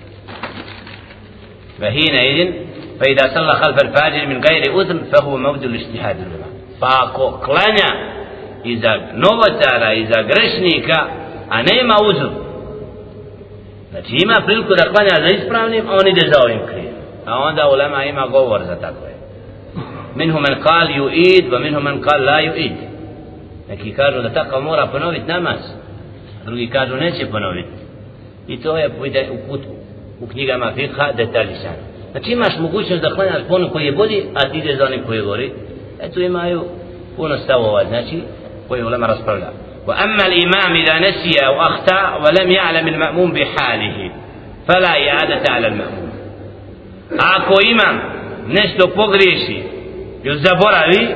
وحينئذ فإذا صلى خلف الفاجر من غير أذن فهو موضع الاجتهاد العلماء. Pa ako klanja iza novotara, iza grešnika, a nema uzor, znači ima priliku da klanja za ispravnim, a on ide za ovim krivim, a onda ulema ima govor za takve. Minhum man qal yu'id wa minhum man qal la yu'id. Neki kažu da takav mora ponoviti namaz, a drugi kažu neće ponoviti. I to je u putu u knjigama fikha detaljisan. Znači imaš mogućnost da klanjaš po onom koji je bolji, a ti ide za onim koji je gori. Eto imaju puno stavova, znači koji ulema raspravlja. وأما الإمام إذا نسي أو أخطأ ولم يعلم المأموم بحاله فلا إعادة على المأموم. Ako imam nešto pogriješi ili zaboravi,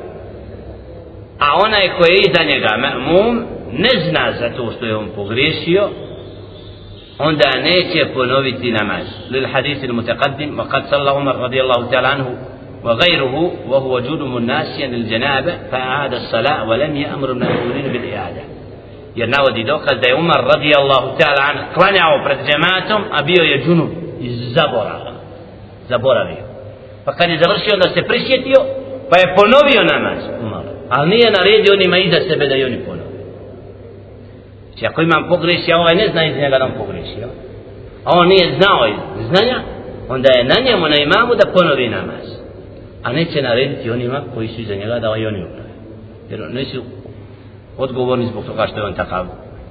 a onaj koji je iza njega ma'mum ne zna za to što je on pogriješio, onda neće ponoviti namaz. للحديث المتقدم وقد صلى عمر رضي الله تعالى عنه وغيره وهو جنب ناسيا للجنابة فأعاد الصلاة ولم يأمر المأمورين بالإعادة. Jer navodi dokaz da je Umar radijallahu ta'ala an klanjao pred džematom, a bio je džunub i zaboravio. Zaboravio. Pa kad je završio, onda se prisjetio pa je ponovio namaz umalo, ali nije naredio onima iza sebe da i oni ponovi. Znači ako imam pogreši, a ovaj ne zna iz njega da on pogreši, a on nije znao iz znanja, onda je na njemu, na imamu, da ponovi namaz, a neće narediti onima koji su iza njega da i oni uprave, jer nisu odgovorni zbog toga što je on takav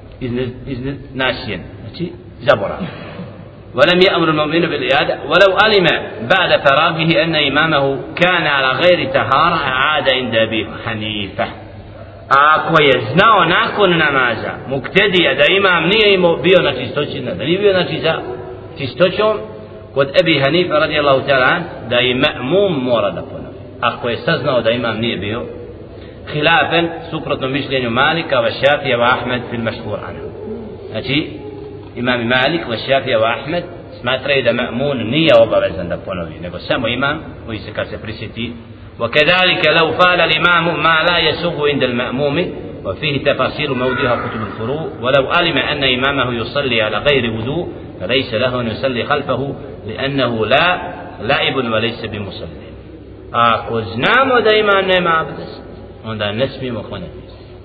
iznasijen, znači zaborav. ولم يأمر المؤمن بالإعادة ولو علم بعد فراغه أن إمامه كان على غير طهارة عاد عند أبي حنيفة. Ako je znao nakon namaza muktedija da imam nije imao bio na čistoći, da nije bio na čistoćom, kod Ebi Hanifa radijallahu ta'ala da i ma'mum mora da ponovi. Ako je saznao da imam nije bio, hilafen suprotno mišljenju Malika, wa Šafija, wa Ahmed fil mašhur anhu. Znači imam Malik, wa Šafija, wa Ahmed smatraju da ma'mun nije obavezan da ponovi, nego samo imam koji se kad se prisjeti. وكذلك لو فعل الإمام ما لا يسوغ عند المأموم وفيه تفاصيل موضوعها كتب الفروع ولو علم أن إمامه يصلي على غير وضوء فليس له أن يصلي خلفه لأنه لا لائب وليس بمصلي. ako znamo da imam nema abdest, onda ne smijemo klanjati,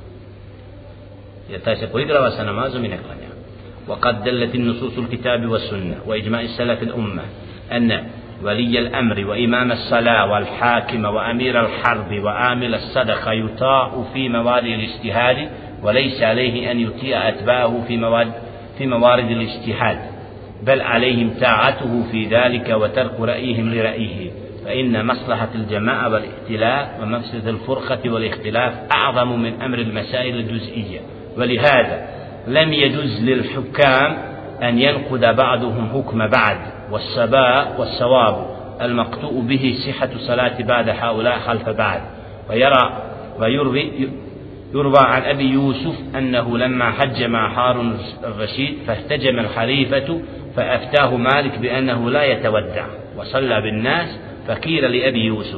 jer taj se poigrava sa namazom i ne klanja. وقد دلت النصوص الكتاب والسنة وإجماع السلف الأمة أن ولي الأمر وإمام الصلاة والحاكم وأمير الحرب وعامل الصدقة يطاع في موارد الاجتهاد وليس عليه أن يطيع أتباعه في موارد في موارد الاجتهاد، بل عليهم طاعته في ذلك وترك رأيهم لرأيه، فإن مصلحة الجماعة والائتلاف ومفسدة الفرقة والاختلاف أعظم من أمر المسائل الجزئية. ولهذا لم يجوز للحكام أن ينقض بعضهم حكم بعض، والسباء والصواب المقطوع به صحة صلاة بعد هؤلاء خلف بعض. ويرى ويروي يروى عن أبي يوسف أنه لما حج مع هارون الرشيد فاحتجم الخليفة فأفتاه مالك بأنه لا يتودع وصلى بالناس، فقيل لأبي يوسف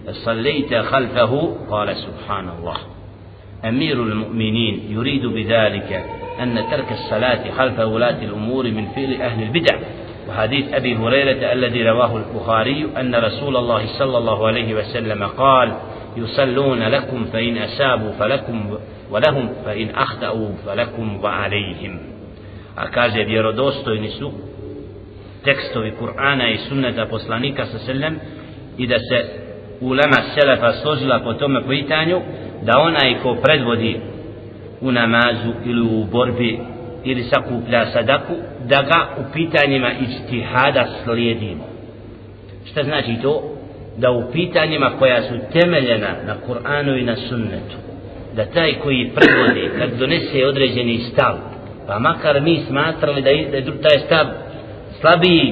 صليت خلفه؟ قال سبحان الله. أمير المؤمنين يريد بذلك أن ترك الصلاة خلف ولاة الأمور من فعل أهل البدع. وحديث أبي هريرة الذي رواه البخاري أن رسول الله صلى الله عليه وسلم قال يصلون لكم فإن أسابوا فلكم ولهم فإن أخطأوا فلكم وعليهم. A kaže vjerodostojni su tekstovi Kur'ana i sunneta poslanika sa selem i da se ulema selefa složila po tome pitanju da onaj ko predvodi u namazu ili u borbi ili sakuplja sadaku, da ga u pitanjima ijtihada slijedimo. Šta znači to? Da u pitanjima koja su temeljena na Kur'anu i na sunnetu, da taj koji predvodi kad donese određeni stav, pa makar mi smatrali da je taj stav slabiji,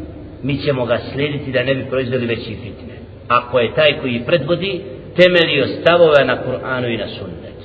mi ćemo ga slijediti da ne bi proizveli veći fitne. Ako je taj koji predvodi temeljio stavove na Kur'anu i na sunnetu.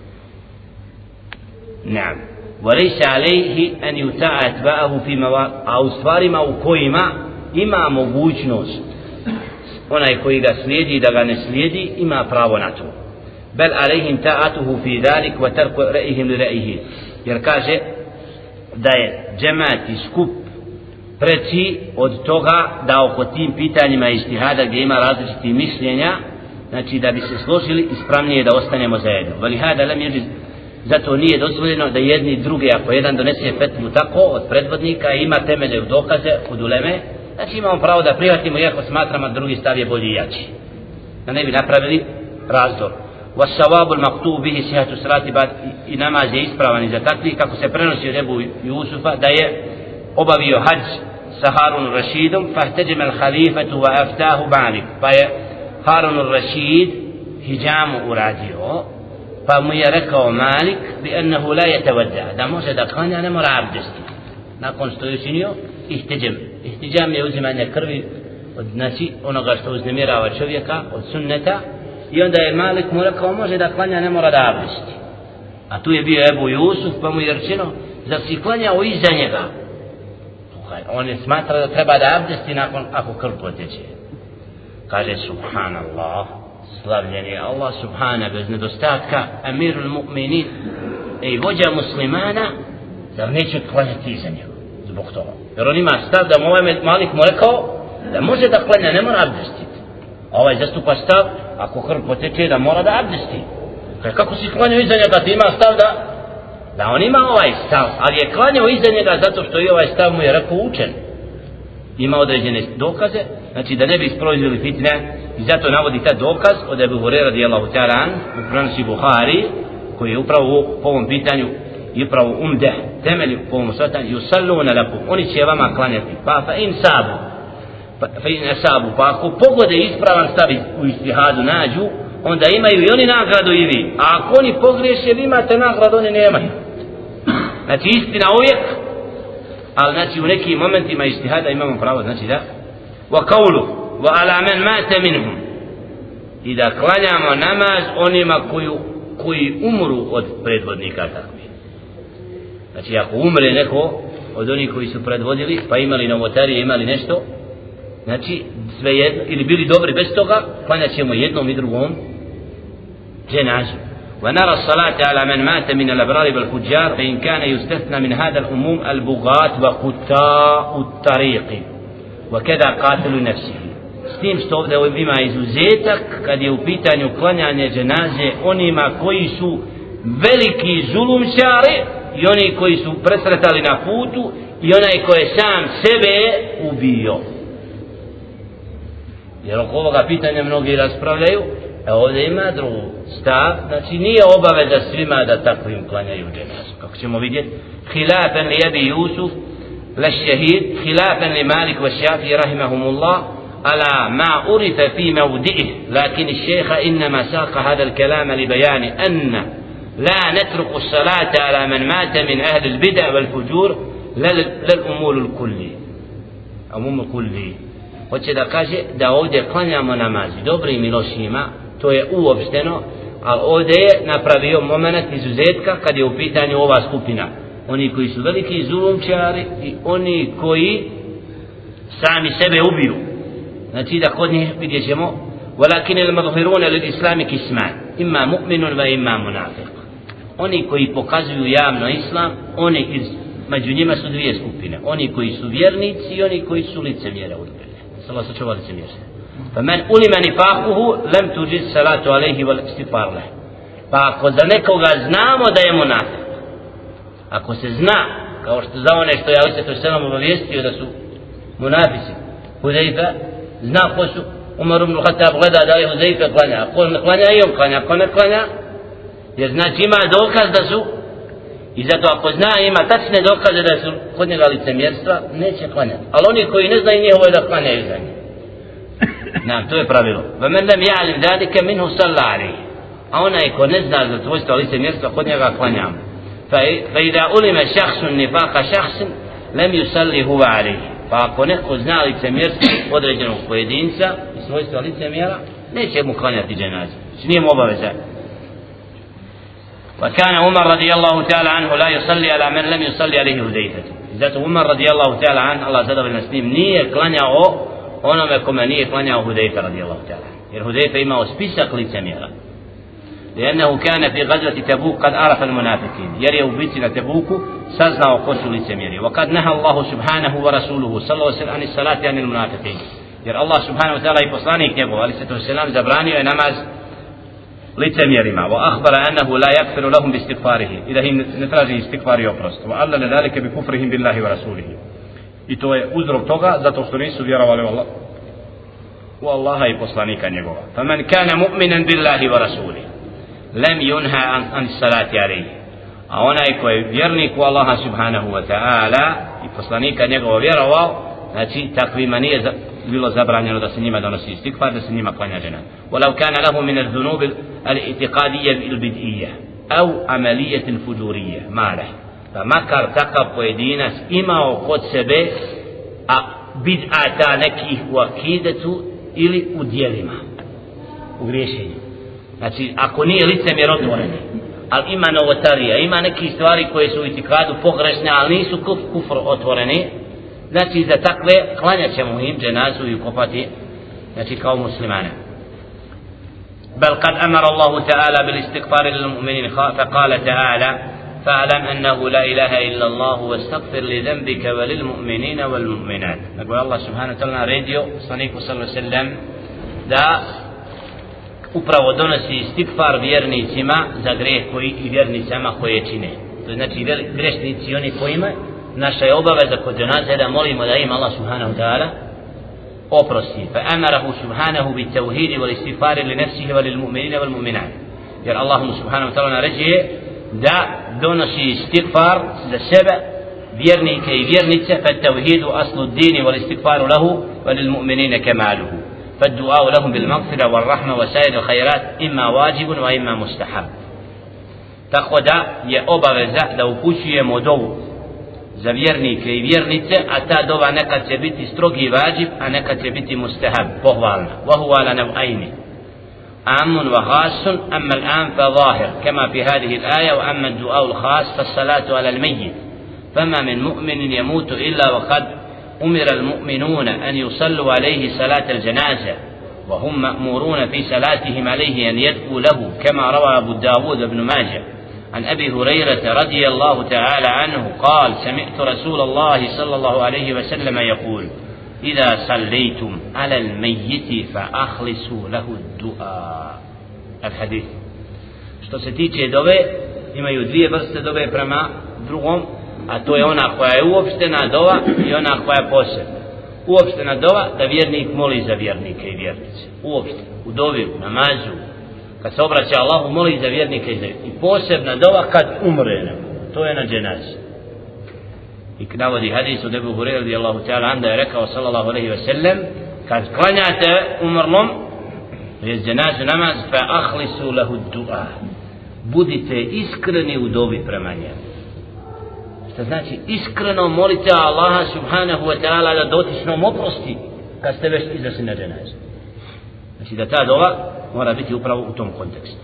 Naam. وَلَيْسَ عَلَيْهِ أَنْ يُطَاعَ أَتْبَاعَهُ فِي مَوَارِدِ، a u stvarima u kojima ima mogućnost onaj koji ga slijedi da ga ne slijedi ima pravo na to. بَلْ عَلَيْهِمْ تَاعَتُهُ فِي ذَلِكَ وَتَرْكُ رَأْيِهِمْ لِرَأْيِهِ. Jer kaže da je džemat i skup preći od toga da oko tim pitanjima ijtihada gdje ima različitih mišljenja, znači da bi se složili ispravnije da ostanemo zajedno. وَلِهَذَا لَمْ يَجُزْ، zato nije dozvoljeno da jedni drugi, ako jedan donese fetvu tako od predvodnika i ima temelje u dokaze od uleme, znači imamo pravo da prihvatimo iako smatramo da drugi stav je bolji i jači, da ne bi napravili razdor. وَالسَّوَابُ الْمَقْتُوبُ بِهِ صِحَةُ الصَّلَاةِ بَعْدَ، i namaz je ispravan iza takvih, kako se prenosi od Ebu Jusufa da je obavio hadž sa Harun Rašidom, فَاحْتَجَمَ الْخَلِيفَةُ وَأَفْتَاهُ مَالِكُ، pa je Harun Rašid hidžamu uradio, pa mu je rekao Malik bi ennehu la yatawadda, da može da klanja, ne mora abdesti. Nakon što je učinio ihtijam. Ihtijam je uzimanje krvi od, znači onoga što uznemirava čovjeka od sunneta, i onda je Malik mu rekao može da klanja, ne mora da abdesti. A tu je bio Ebu Jusuf, pa mu je rečeno zar si klanjao iza njega? On je smatra da treba da abdesti nakon ako krv poteče. Kaže subhanallah, slavljen je Allah subhana bez nedostatka, amirul mu'minin i vođa muslimana, zar neće klanjati iza njega zbog toga? Jer on ima stav da mu ovaj Malik mu rekao da može da klanja, ne mora abdestiti. Ovaj zastupa stav ako krv poteče da mora da abdesti. Kaže, kako si klanjao iza njega, ti ima stav da, da on ima ovaj stav, ali je klanjao iza njega zato što i ovaj stav mu je rekao učen. Ima određene dokaze, znači da ne bi isproizvili fitne, i zato navodi ta dokaz od Ebu Hurajre radijallahu ta'ala an, u prenosi Buhari, koji je upravo po ovom pitanju i upravo umdeh, temelj po ovom svatanju, yusalluna lakum, oni će vama klanjati, pa fa in sabu, pa, fa in asabu, pa ako pogode ispravan stav u istihadu nađu, onda imaju i oni nagradu i vi, a ako oni pogriješe, vi imate nagradu, oni nemaju. Znači istina uvijek, ali znači u nekim momentima istihada imamo pravo, znači da, wa qawlu, wa ala men mate minhum, i da klanjamo namaz onima koju, koji umru od predvodnika takvi. Znači ako umre neko od onih koji su predvodili, pa imali novotarije, imali nešto, znači sve jedno, ili bili dobri bez toga, klanjat ćemo jednom i drugom dženazu. ونرى الصلاة على من مات من الأبرار والفجار فإن كان يستثنى من هذا العموم البغاة وقطاع الطريق وكذا قاتل نفسه. S tim što ovdje ima izuzetak kad je u pitanju klanjanje dženaze onima koji su veliki zulumčari i oni koji su presretali na putu i onaj koji je sam sebe ubio. Jer oko ovoga pitanja mnogi raspravljaju, a ovdje ima drugi stav, znači nije obaveza svima da takvim klanjaju dženazu. Kako ćemo vidjeti, hilafen li Abi Jusuf lešehid, hilafen li Malik wa Šafi rahimahumullah, على ما عرف في موضعه لكن الشيخ إنما ساق هذا الكلام لبيان أن لا نترك الصلاة على من مات من أهل البدع والفجور للأمور الكلي أمور الكلي hoće da kaže da ovdje klanjamo namazi dobrim i lošima, to je uopšteno, ali ovdje je napravio moment izuzetka kad je u pitanju ova skupina, oni koji su veliki zulumčari i oni koji sami sebe ubiju. Znači da kod njih vidjet ćemo ولكن المظهرون للإسلام كسمان إما مؤمن وإما منافق. Oni koji pokazuju javno islam, oni iz, među njima su dvije skupine, oni koji su vjernici i oni koji su licemjera udbili. Allah sačuva licemjerstva. فمن علم نفاقه لم تجز صلاة عليه والاستغفار له. Pa ako za nekoga znamo da je munafik, ako se zna, kao što za one što je Ali se selam obavijestio da su munafici, Hudejfa zna ko su, Umar ibn Khattab gleda da je Hudejfa klanja, ako ne klanja i on klanja, ako ne klanja, jer znači ima dokaz da su, i zato ako zna ima tačne dokaze da su kod njega licemjerstva, neće klanjati. Ali oni koji ne znaju njihovo je da klanjaju za njih. Nam, to je pravilo. وَمَنْ لَمْ يَعْلِمْ ذَلِكَ مِنْهُ صَلَّ عَلَيْهِ. A onaj ko ne zna za svojstvo licemjerstva, kod njega klanjamo. فَإِذَا أُلِمَ شَخْصٌ نِفَاقَ شَخْصٍ لَمْ يُصَلِّ هُوَ عَلَيْهِ. Pa ako neko zna licemjerstvo određenog pojedinca i svojstva licemjera, neće mu klanjati dženazu. Nije mu obaveza. وكان عمر رضي الله تعالى عنه لا يصلي على من لم يصلي عليه حذيفة. Zato Umar radijallahu ta'ala an, Allah zadovoljno s njim, nije klanjao onome kome nije klanjao Hudejfa radijallahu ta'ala. Jer Hudejfa imao spisak licemjera. لأنه كان في غزوة تبوك قد عرف المنافقين. jer je u bitci na Tebuku saznao ko su licemjeri. وقد نهى الله سبحانه ورسوله صلى الله عليه وسلم عن الصلاة عن المنافقين. Jer Allah subhanahu wa ta'ala i poslanik njegov, ali se to selam, zabranio je namaz licemjerima, wa akhbara annahu la yaghfiru lahum bi istighfarihi, i da im ne traži istighfar i oprost, wa allala zalika bi kufrihim billahi wa rasulihi. I to je uzrok toga zato što nisu vjerovali u Allah, u Allaha i poslanika njegova. Faman kana mu'minan billahi wa rasulihi lam yunha an, an salati alayhi. A onaj koji je vjernik u Allaha subhanahu wa ta'ala i poslanika njegova vjerovao, znači takvima nije bilo zabranjeno da se njima donosi istikfar, da se njima klanja dženaza. Walau kana lahu min al-dhunub al-i'tiqadiyya al-bid'iyya aw amaliyya al-fujuriyya ma lahu. Pa makar takav pojedinac imao kod sebe a bid'ata nekih u akidetu ili u djelima, u griješenju. Znači ako nije licemjer otvoreni, ali ima novotarija, ima neki stvari koje su u itikadu pogrešne, ali nisu kuf, kufr otvoreni, znači za takve klanjat ćemo im dženazu i ukopati, znači kao muslimane. بل قد أمر الله تعالى بالاستغفار للمؤمنين فقال تعالى فاعلم أنه لا إله إلا الله واستغفر لذنبك وللمؤمنين والمؤمنات. نقول الله سبحانه وتعالى راديو صنيك صلى الله عليه وسلم da upravo donosi istikfar vjernicima za grijeh koji i vjernicama koje čine. To znači grešnici oni kojima naša je obaveza kod dženaze da molimo da im Allah subhanahu ta'ala oprosti. Fa amarahu subhanahu bit tauhidi wal istighfari li nafsihi wa lil mu'minina wal mu'minat. Jer Allah subhanahu ta'ala naređuje da donosi istighfar za sebe, vjernike i vjernice. Fa tauhidu aslu ad-din wal istighfaru lahu wa lil mu'minina kamaluhu. Fa ad-du'a lahum bil maghfira wal rahma wa sa'ir al khairat imma wajibun wa imma mustahab. Tako da je obaveza da upućujemo dovu za vjernike i vjernice, a ta dova nekad će biti strogi vađib, a nekad će biti mustahab, pohvalna. Wahu ala nav'ajni amun wa khasun, amma al'an fa zahir kama fi hadihi al-aya, wa amma ad-du'a al-khas fa as-salatu ala al-mayyit fama min mu'minin yamutu illa wa qad umira al-mu'minuna an yusallu alayhi salat al-janaza wa hum ma'muruna fi salatihim alayhi an yad'u lahu kama rawa Abu Dawud ibn Majah عن أبي هريرة رضي الله تعالى عنه قال سمعت رسول الله صلى الله عليه وسلم يقول إذا صليتم على الميت فأخلصوا له الدعاء. الحديث. Što se tiče dove, imaju dvije vrste dove prema drugom, a to je ona koja je uopštena dova i ona koja je posebna. Uopštena dova da vjernik moli za vjernike i vjernice. Uopštena, u dovi, u namazu, kad se obraća Allahu, moli za vjernike i za vjernike. I posebna dova kad umre, to je na dženazi. I navodi hadis od Ebu Hureyre radijallahu ta'ala an da je rekao sallallahu alaihi ve sellem, kad klanjate umrlom, je dženazu namaz, fa ahlisu lahu du'a, budite iskreni u dobi prema njemu. Što znači iskreno molite Allaha subhanahu wa ta'ala da dotičnom oprosti kad ste već izašli na dženazu. Znači da ta dova mora biti upravo u tom kontekstu.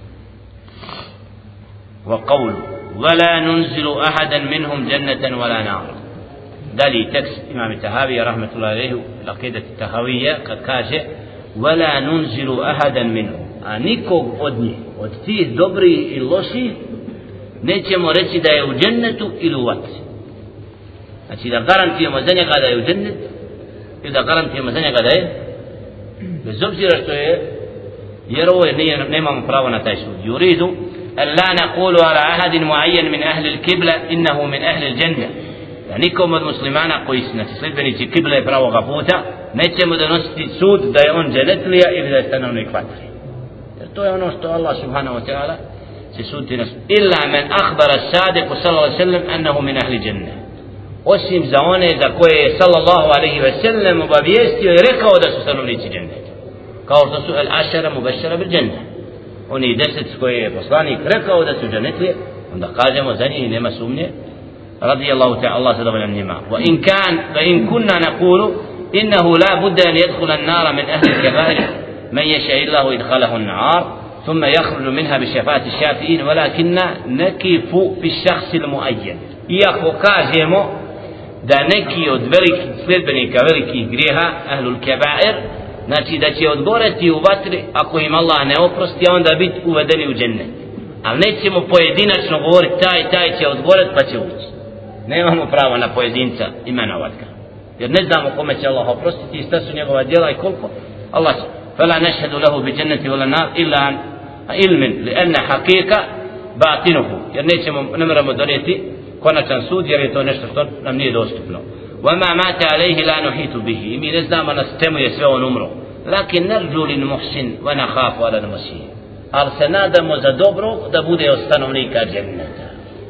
Wa qawlu wala nunzilu ahadan minhum jannatan wala nar. Dali tekst imam Tahawi rahmetullahi alayhi al-aqidah at-tahawiyya kad kaže wala nunzilu ahadan minhum, a nikog od njih, od tih dobrih i loših, nećemo reći da je u džennetu ili u vatri. Znači da garantujemo za njega da je u džennetu ili da garantujemo za njega da je, bez obzira što je, jer ovo je, nemamo pravo na taj sud. Yuridu an la naqulu ala ahadin muayyan min ahli al-kibla innahu min ahli al-janna. Da nikom od muslimana koji su znači sledbenici kible pravoga puta nećemo donositi sud da je on džennetlija ili da je stanovnik vatri. Jer to je ono što Allah subhanahu wa ta'ala će suditi nas. Illa man akhbara as-sadiq sallallahu alaihi wa sallam annahu min ahli janna. Osim za one za koje je sallallahu alaihi wa sallam obavijestio i rekao da su stanovnici dženneta. Kao što su al-ashara mubashara bil janna. Oni deset koje je poslanik rekao da su džennetlije, onda kažemo za njih nema sumnje. Radijallahu ta'ala, Allah zadovoljan njima. Wa in kan, wa in kunna naqulu innahu la budda an yadkhula an-nara min ahli al-kaba'ir man yasha illahu idkhalahu an-nar thumma yakhruju minha bi shafa'ati ash-shafi'in walakinna nakifu fi ash-shakhs al-mu'ayyan. Iako kažemo da neki od velikih sledbenika velikih grijeha ahlul kaba'ir, znači da će odgoreti u vatri ako im Allah ne oprosti, a onda biti uvedeni u džennet. Ali nećemo pojedinačno govoriti taj taj će odgoreti pa će ući. Nemamo pravo na pojedinca imenovati ga, jer ne znamo kome će Allah oprostiti i šta su njegova djela i koliko. Allah će fala nashhadu lahu bi jannati wala nar illa an ilmin li anna haqiqa batinuhu, jer nećemo, ne moramo donijeti konačan sud jer je to nešto što nam nije dostupno. وما مات عليه لا نحيط به, mi ne znamo na čemu je sve on umro. Lakin narju lil muhsin wa nakhafu ala al musii, al se nadamo za dobro da bude od stanovnika dženneta,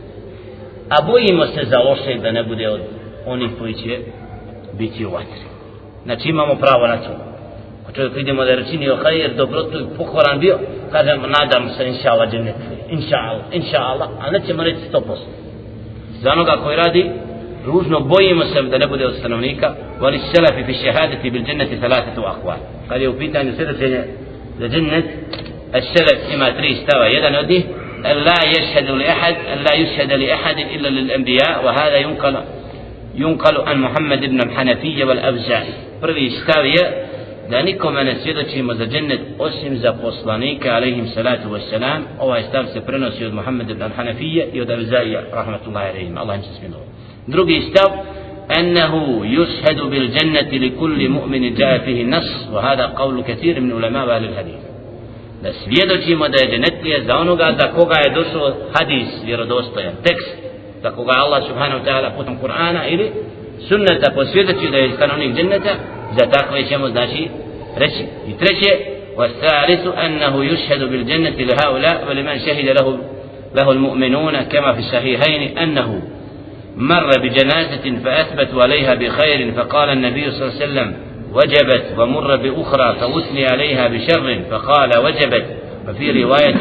a bojimo se za loše da ne bude od onih koji će biti u vatri. Znači imamo pravo na to. Ako čovjek vidimo da je činio hajr, dobrotu i pokoran bio, kažemo nadam se inša Allah džennet, inša Allah, inša Allah, a nećemo reći sto posto. Za onoga koji radi ružno bojimo se da ne bude od stanovnika. Wali selafi fi šehadeti bil dženneti salatatu ahval. Kad je u pitanju svjedočenje za džennet, as-selef ima tri stava. Jedan od njih la yashhadu li ahad, la yushhadu li ahad illa lil anbiya, wa hada yunqalu yunqalu an Muhammad ibn al-Hanafiyya wal Avza'i. Prvi stav je da nikome ne svjedočimo za džennet osim za poslanike alejhim salatu vesselam. Ovaj stav se prenosi od Muhammad ibn al-Hanafiyya i od Avza'i rahmetullahi alejhim. Allah im se smiluje. Drugi stav أنه يشهد بالجنة لكل مؤمن جاء فيه النص وهذا قول كثير من علماء أهل الحديث. da svjedočimo da je dženetlija za onoga za koga je došao hadis vjerodostojan, tekst za koga Allah subhanahu wa ta'ala putem Kur'ana ili sunneta posvjedoči da je stanovnik dženneta, za takve ćemo znači reći. I treće, والثالث أنه يشهد بالجنة لهؤلاء ولمن شهد له له المؤمنون كما في الصحيحين أنه مر بجنازة فأثبتوا عليها بخير فقال النبي صلى الله عليه وسلم وجبت، ومر بأخرى فأثني عليها بشر فقال وجبت، وفي رواية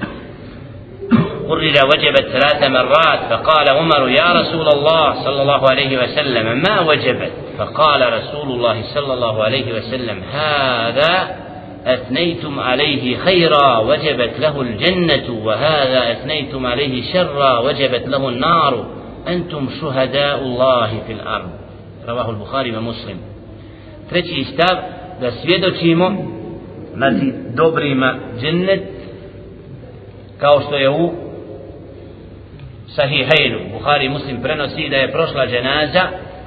قرر وجبت ثلاث مرات فقال عمر يا رسول الله صلى الله عليه وسلم ما وجبت؟ فقال رسول الله صلى الله عليه وسلم هذا أثنيتم عليه خيرا وجبت له الجنة، وهذا أثنيتم عليه شرا وجبت له النار، أنتم شهداء الله في الأرض. رواه البخاري ومسلم. Treći stav, da svjedočimo znači dobrima džennet kao što je u Sahihajnu. Buhari i Muslim prenosi da je prošla dženaza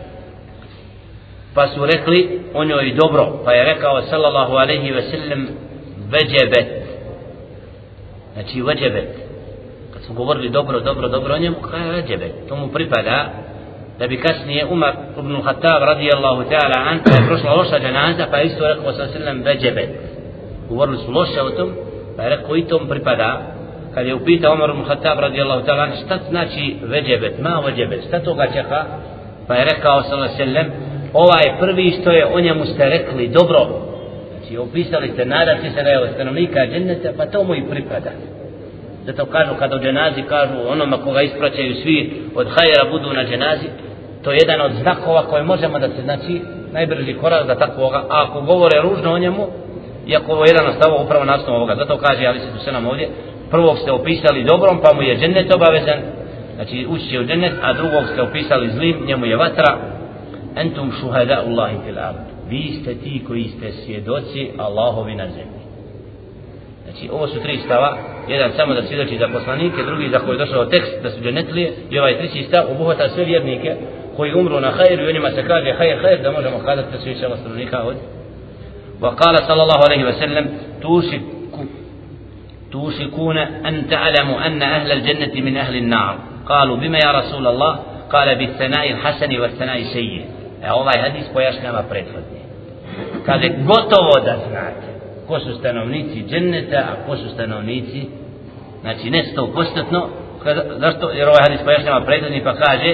pa su rekli o njoj dobro, pa je rekao sallallahu alaihi ve sellem veđebet, znači veđebet, kad su govorili dobro, dobro, dobro o njemu, kaj je veđebet, to mu pripada, da bi kasnije Umar ibn Khattab radijallahu ta'ala an, pa je prošla loša dženaza, pa je isto rekao sallallahu alaihi ve sellem veđebet, govorili su loše o tom, pa je rekao i tom pripada. Kad je upitao Umar ibn Khattab radijallahu ta'ala an, šta znači veđebet, ma veđebet, šta toga čeka, pa je rekao sallallahu alaihi ve sellem ovaj prvi što je o njemu ste rekli dobro, znači opisali ste, nadati se da je od stanovnika dženneta, pa to mu i pripada. Zato kažu kada u dženazi kažu onoma koga ispraćaju svi od hajera budu na dženazi, to je jedan od znakova koje možemo da se znači najbrži korak za takvoga, a ako govore ružno o njemu, iako ovo je jedan od stavova upravo na osnovu ovoga, zato kaže ali se tu se nam ovdje, prvog ste opisali dobrom pa mu je džennet obavezan, znači ući će u džennet, a drugog ste opisali zlim, njemu je vatra. Entum šuhada Allahi fil ard, vi ste ti koji ste svjedoci Allahovi na zemlji. Znači ovo su tri stava, jedan samo da svjedoči za poslanike, drugi za koji je došao tekst da su dženetlije, i ovaj treći stav obuhvata sve vjernike koji umru na hajru i onima se kaže hajr hajr, da možemo kazati da su više stanovnika od. Wa qala sallallahu alaihi wa sallam tušiku tušikuna an ta'lamu anna ahla al-jannati min ahli an-nar. Qalu bima ya Rasul Allah? Qala bi thana'i al-hasani wa thana'i sayyi. E ovaj hadis pojašnjava prethodni. Kaže gotovo da znate ko su stanovnici dženneta, a ko su stanovnici, znači ne sto postotno, zašto? Jer ovaj hadis pojašnjava prethodni pa kaže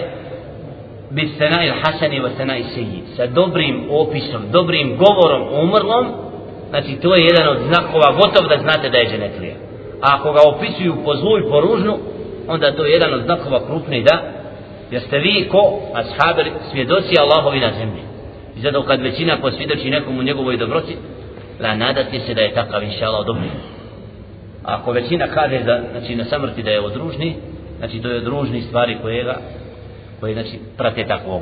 bi thana'i al-hasani wa thana'i sayyi, sa dobrim opisom, dobrim govorom o umrlom, znači to je jedan od znakova gotov da znate da je dženetlija. A ako ga opisuju po zlu i po ružnu, onda to je jedan od znakova krupni da jer ste vi ko ashabi svjedoci Allahovi na zemlji. I zato kad većina posvjedoči nekomu njegovoj dobroci, la nadate se da je takav inša Allah dobri. A ako većina kaže da, znači, na samrti da je od ružni, znači to je od ružnih stvari koje ga, koje znači prate takvog.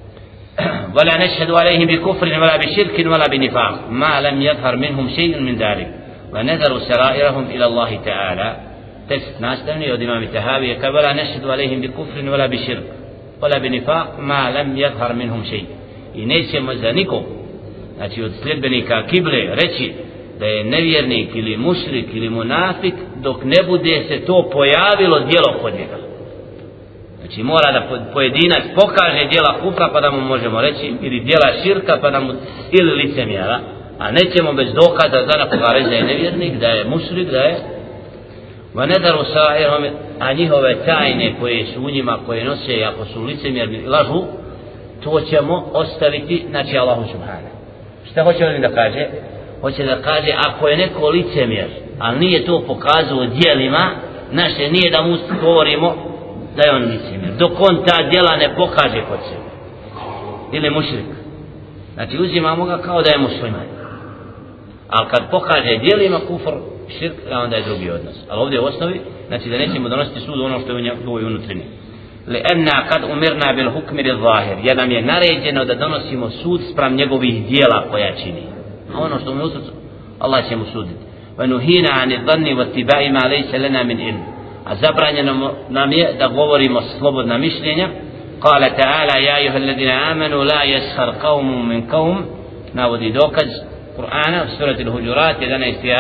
ولا نشهد عليهم بكفر ولا بشرك ولا بنفاق ما لم يظهر منهم شيء من ذلك ونذروا سرائرهم إلى الله تعالى. tekst nastavni od imama Tahavije kaže ولا نشهد عليهم بكفر ولا بشرك ولا بنفاق ما لم يظهر منهم شيء. I nećemo za nikog, znači od sljedbenika kible reći da je nevjernik ili mušrik ili munafik dok ne bude se to pojavilo djelo kod njega. Znači mora da pojedinac pokaže djela kufra pa da mu možemo reći, ili djela širka pa da mu, ili licemjera, a nećemo bez dokaza za nekoga reći da je nevjernik, da je mušrik, da je vanedaru sa'irhum, a njihove tajne koje su u njima, koje nose, ako su licemjerni lažu, to ćemo ostaviti, znači Allahu subhanahu. Šta hoće ovdje da kaže? Hoće da kaže ako je neko licemjer, ali nije to pokazao djelima, naše nije da mu govorimo da je on licemjer, dok on ta djela ne pokaže kod sebe. Ili mušrik. Znači uzimamo ga kao da je musliman. Ali kad pokaže djelima kufr, širk, onda je drugi odnos. Ali ovdje u osnovi, znači da nećemo donositi sud ono što je u njegovoj unutrini. Li'anna kad umirna bil hukmi lil zahir, jer nam je naređeno da donosimo sud spram njegovih djela koja čini. A ono što mu usud, Allah će mu suditi. Wa nuhina ani dhanni wa tiba'i ma laysa lana min ilm. A zabranjeno nam je da govorimo slobodna mišljenja. Kale ta'ala ja ayuha alladhina amanu la yaskhar qawmun min qawm, navodi dokaz Kur'ana u surati al-Hujurat jedanaesti ajet,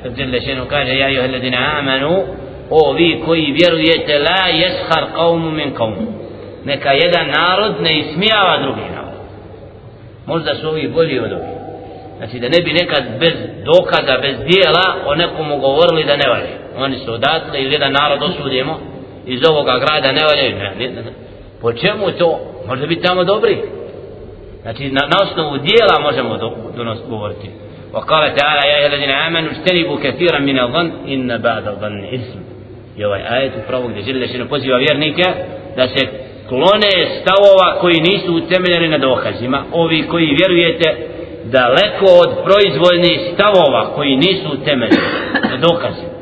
Jelle šenu kaže ja ejuha alladina amanu, o vi koji vjerujete, la yashar qawmu min qawm, neka jedan narod ne ismijava drugi narod. Možda su ovi bolji od ovih. Znači da ne bi nekad bez dokaza, bez dijela o nekomu govorili da ne valje. Oni su odatle ili jedan narod osudimo iz ovoga grada ne valje. Ne, ne, ne. Po čemu to? Može biti tamo dobri. Znači na, na osnovu dijela možemo do, do nas govoriti. وقال تعالى يا أيها الذين آمنوا اجتنبوا كثيرا من الظن إن بعض الظن إثم. I ovaj ajet upravo gdje Jelle šenu poziva vjernike da se klone stavova koji nisu utemeljeni na dokazima. Ovi koji vjerujete, daleko od proizvoljnih stavova koji nisu utemeljeni na dokazima.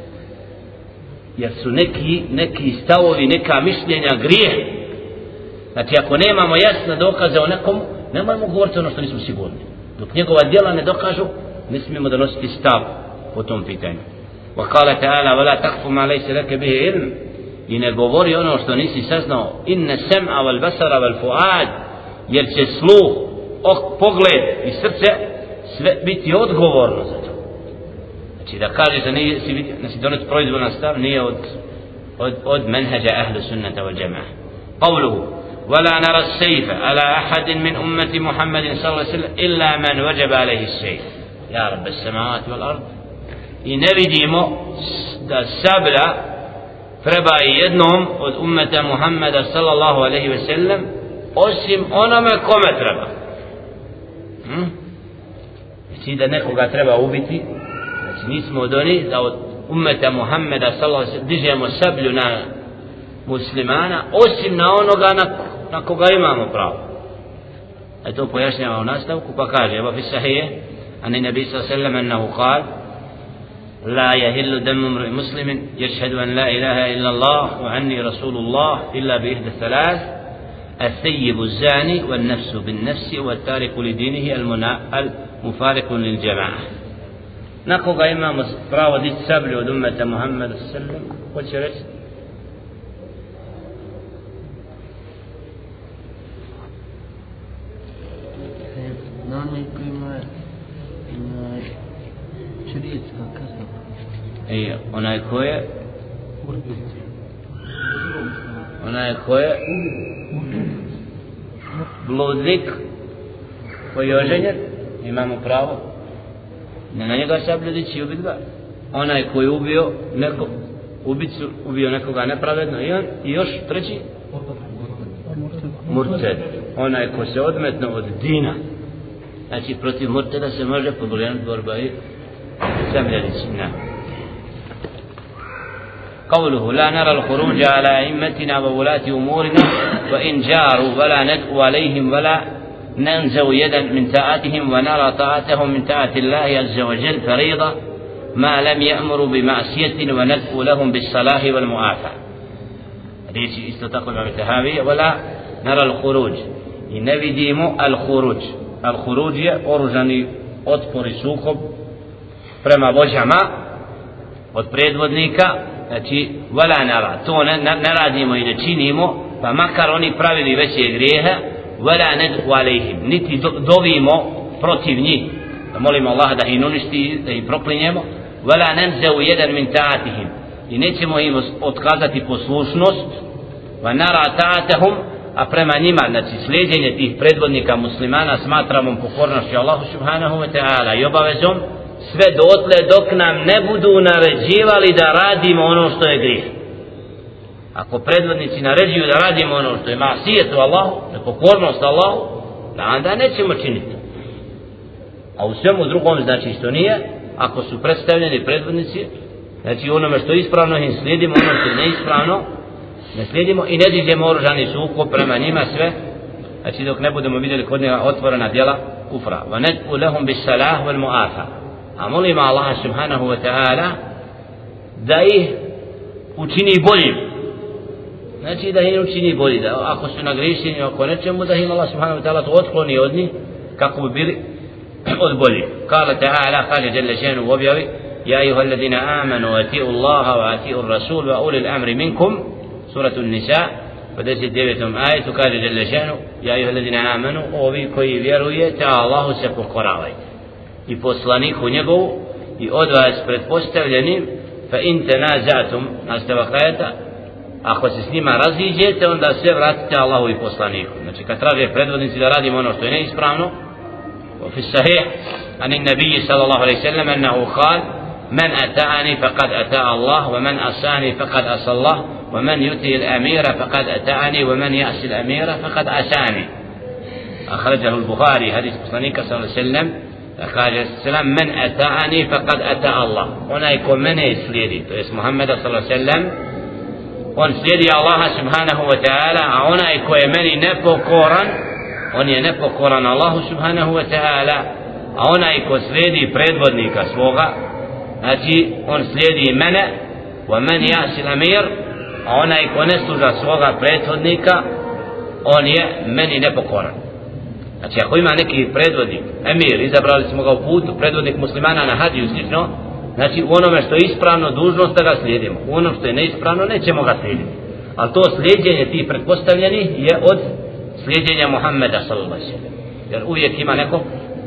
Jer su neki, neki stavovi, neka mišljenja grijeh. Znači ako nemamo jasne dokaze o nekomu, ne moramo govoriti ono što nismo sigurni. Dok njegova djela ne dokažu, ne smijemo donositi stav po tom pitanju. وقال تعالى ولا تقف ما ليس لك به علم, i ne govori ono što nisi saznao. inna sam'a wal basara wal fuad, jer će sluh, ok, pogled i srce sve biti odgovorno za to. Znači da kažeš da nisi vidio, znači doneti proizvoljna stav nije od od, od menheđa ahlu sunnata wal jama'a. Qawluhu ولا نرى السيف على أحد من أمة محمد صلى الله عليه وسلم إلا من وجب عليه السيف يا رب السماوات والأرض. I ne vidimo da sablja treba jednom od ummeta Muhammeda sallallahu alaihi ve sellem osim onome kome treba. Hm? Znači da nekoga treba ubiti, znači nismo od onih da od ummeta Muhammeda sallallahu alaihi ve sellem dižemo sablju na muslimana osim na onoga na, na koga imamo pravo. A to pojašnjava u nastavku pa kaže evo fi sahije ani nebi sallallahu alaihi ve sellem ennehu kal لا يهل دم امرئ مسلم يشهد أن لا إله إلا الله وأني رسول الله إلا بإحدى الثلاث الثيب الزاني والنفس بالنفس والتارك لدينه المفارق للجماعة. نقول إمام pravo dići sablju od ummeta Muhammeda sallallahu alejhi ve sellem, hoće reći na onaj koji ima šerijatska kazna. I onaj ko je onaj ko je bludnik koji je oženjen, imamo pravo ne na njega sablju dići i ubiti ga. Onaj koji je ubio nekog ubicu, ubio nekoga nepravedno i on i još treći murted, onaj ko se odmetno od dina. Znači protiv murteda se može pokrenuti borba i sablja dići. Ne. قوله لا نرى الخروج على أئمتنا وولاة أمورنا وإن جاروا ولا ندعو عليهم ولا ننزو يدا من طاعتهم ونرى طاعتهم من طاعة الله عز وجل فريضة ما لم يأمروا بمعصية وندعو لهم بالصلاح والمعافاة. حديث استطاق التهاوي ولا نرى الخروج نبديم الخروج. الخروج oružani otpor i sukob prema vođama od predvodnika. Znači, vala nara, to ne, ne radimo i ne činimo, pa makar oni pravili veće grijehe, vala ned'u alejhim, niti do, dovimo protiv njih, da molimo Allah da ih uništi, da ih proklinjemo, vala nanzeu jedan min ta'atihim, i nećemo im otkazati poslušnost, va nara ta'atahum, a prema njima, znači slijedjenje tih predvodnika muslimana smatramo pokornošću Allahu subhanahu wa ta'ala i obavezom, sve dotle dok nam ne budu naređivali da radimo ono što je grijeh. Ako predvodnici naređuju da radimo ono što je masijetu Allahu, nepokornost Allahu, da onda nećemo činiti. A u svemu drugom znači što nije, ako su predstavljeni predvodnici, znači onome što je ispravno im slijedimo, ono što je neispravno ne slijedimo i ne dižemo oružani sukob prema njima sve, znači dok ne budemo vidjeli kod njega otvorena djela kufra. Va ned'u lahum bis salah wal mu'afa. A molimo Allaha subhanahu wa ta'ala da ih učini boljim. Znači da ih učini bolji, da ako su nagriješeni oko nečemu, da im Allah subhanahu wa ta'ala to otkloni od njih kako bi bili od bolji. Kala ta'ala, kaže Jelle šanu u objavi, ja ayuha alladina amanu ati'u Allaha wa ati'u Rasul wa ulil amri minkum, suratu Nisa, pedeset devetom ajetu kaže Jelle šanu, ja ayuha alladina amanu, ovi koji vjerujete, Allahu se pokoravajte i poslaniku njegovu i od vas pretpostavljenim, fa in tenazatum, nastavak ajeta, ako se s njima raziđete, onda sve vratite Allahu i poslaniku. Znači kad traže predvodnici da radimo ono što je neispravno, وفي الصحيح عن النبي صلى الله عليه وسلم أنه قال من أطاعني فقد أطاع الله ومن عصاني فقد عصى الله ومن يطيع الأمير فقد أطاعني ومن يعصي الأمير فقد عصاني. أخرجه البخاري حديث poslanika صلى الله عليه وسلم. kaže selam men ata'ani faqad ata'a Allah, onaj ko mene slijedi, to jest Muhammeda sallallahu alejhi ve sellem, on slijedi Allaha subhanahu wa ta'ala, a onaj ko je meni nepokoran, on je nepokoran Allahu subhanahu wa ta'ala, a onaj ko slijedi predvodnika svoga, znači on slijedi mene, wa man ya'si al-amir, a onaj ko ne sluša svoga predvodnika, on je meni nepokoran. Znači ako ima neki predvodnik, emir, izabrali smo ga u putu, predvodnik muslimana na hadiju slično, znači u onome što je ispravno dužnost da ga slijedimo, u onom što je neispravno nećemo ga slijediti. Ali to slijedjenje tih pretpostavljenih je od slijedjenja Muhammeda sallallahu alejhi ve sellem. Jer uvijek ima neko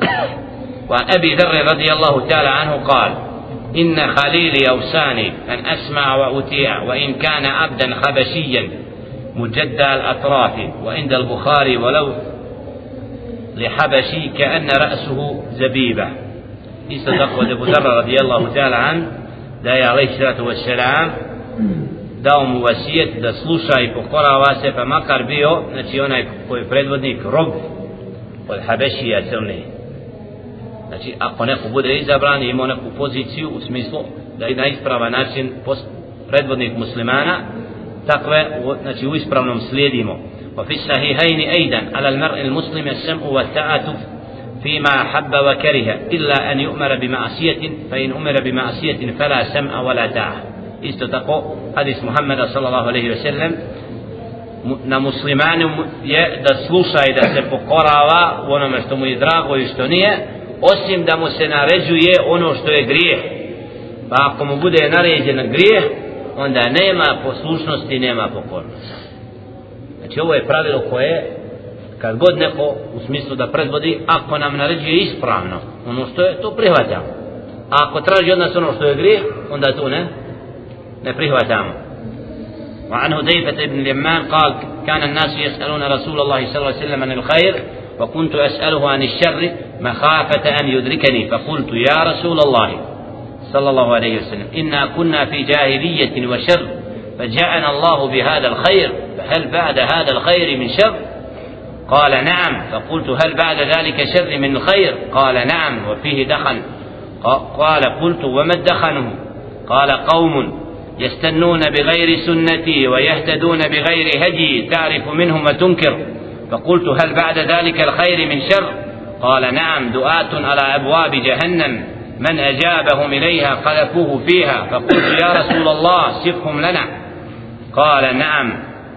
wa Abi Dharr radijallahu ta'ala anhu قال إن خليلي أوصاني أن أسمع وأطيع وإن كان عبدا حبشيا مجدد الأطراف وعند البخاري ولو لحبشي كأن رأسه زبيبة. isto tako od Abu Dharra radijallahu ta'ala an, da je alejhi salatu wassalam dao mu vasijet da sluša i pokorava se, pa makar bio, znači onaj koji je predvodnik rob od Habešija crne. Znači ako neko bude izabran i ima neku poziciju u smislu da je na ispravan način predvodnik muslimana, takve znači u ispravnom slijedimo. وفي الصحيحين أيضا على المرء المسلم السمع والطاعة فيما أحب وكره إلا أن يؤمر بمعصية فإن أمر بمعصية فلا سمع ولا طاعة. isto tako hadis Muhammeda sallallahu alejhi ve sellem, na muslimanu je da sluša i da se pokorava u onome što mu je drago i što nije, osim da mu se naređuje ono što je grijeh. Pa ako mu bude naređen grijeh, onda nema poslušnosti, nema pokornosti. Znači ovo je pravilo koje kad god neko u smislu da predvodi, ako nam naređuje ispravno ono što je, to prihvatamo. A ako traži od nas ono što je grijeh, onda to ne ne prihvatamo. وعن حذيفة بن اليمان قال كان الناس يسألون رسول الله صلى الله عليه وسلم عن الخير وكنت أسأله عن الشر مخافة أن يدركني فقلت يا رسول الله صلى الله عليه وسلم إنا كنا في جاهلية وشر فجاءنا الله بهذا الخير فهل بعد هذا الخير من شر؟ قال نعم. فقلت هل بعد ذلك شر من خير؟ قال نعم وفيه دخن. قال قلت وما الدخن؟ قال قوم يستنون بغير سنتي ويهتدون بغير هدي تعرف منهم وتنكر. فقلت هل بعد ذلك الخير من شر؟ قال نعم دعاة على أبواب جهنم من أجابهم إليها قذفوه فيها. فقلت يا رسول الله صفهم لنا. قال نعم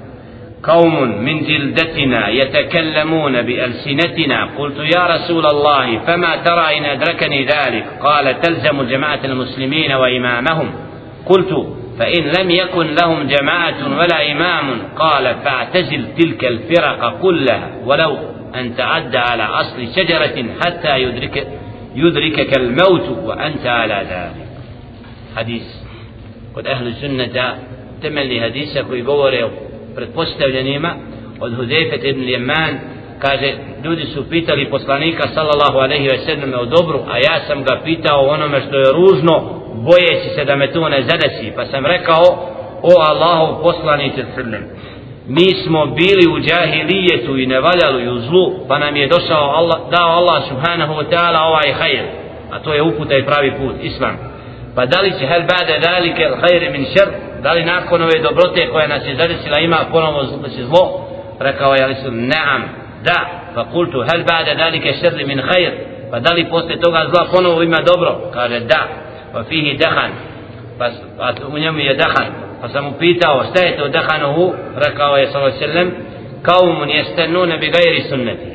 قوم من جلدتنا يتكلمون بألسنتنا. قلت يا رسول الله فما ترى إن أدركني ذلك؟ قال تلزم جماعة المسلمين وإمامهم. قلت فإن لم يكن لهم جماعة ولا إمام؟ قال فاعتزل تلك الفرق كلها ولو أن تعد على أصل شجرة حتى يدرك يدركك الموت وأنت على ذلك. حديث kod ahlu sunnata temeljni hadisa koji govore o pretpostavljenima od Huzeyfeta ibn Yaman, kaže ljudi su pitali poslanika sallallahu alejhi ve sellem o dobru, a ja sam ga pitao onome što je ružno, bojeći se da me to ne zadesi, pa sam rekao o Allahov poslanice sallam, mi smo bili u džahilijetu i nevaljalu i u zlu, pa nam je došao Allah, dao Allah subhanahu wa ta'ala ovaj hajr, a to je uputa i pravi put, islam. Pa da li će hel ba'de dalike al-hajr min šer, da li nakon ove dobrote koja nas je zadesila ima ponovo zlo? Rekao je Alisul, naam, da. Pa kultu hel ba'de dalike šer min hajr, pa da li posle toga zla ponovo ima dobro? Kaže da. Pa fihi dahan, pa, pa u njemu je dahan. Pa sam mu pitao šta je to dahanuhu? Rekao je sallallahu alejhi ve sellem, kaumun yastanuna bi ghairi sunnati,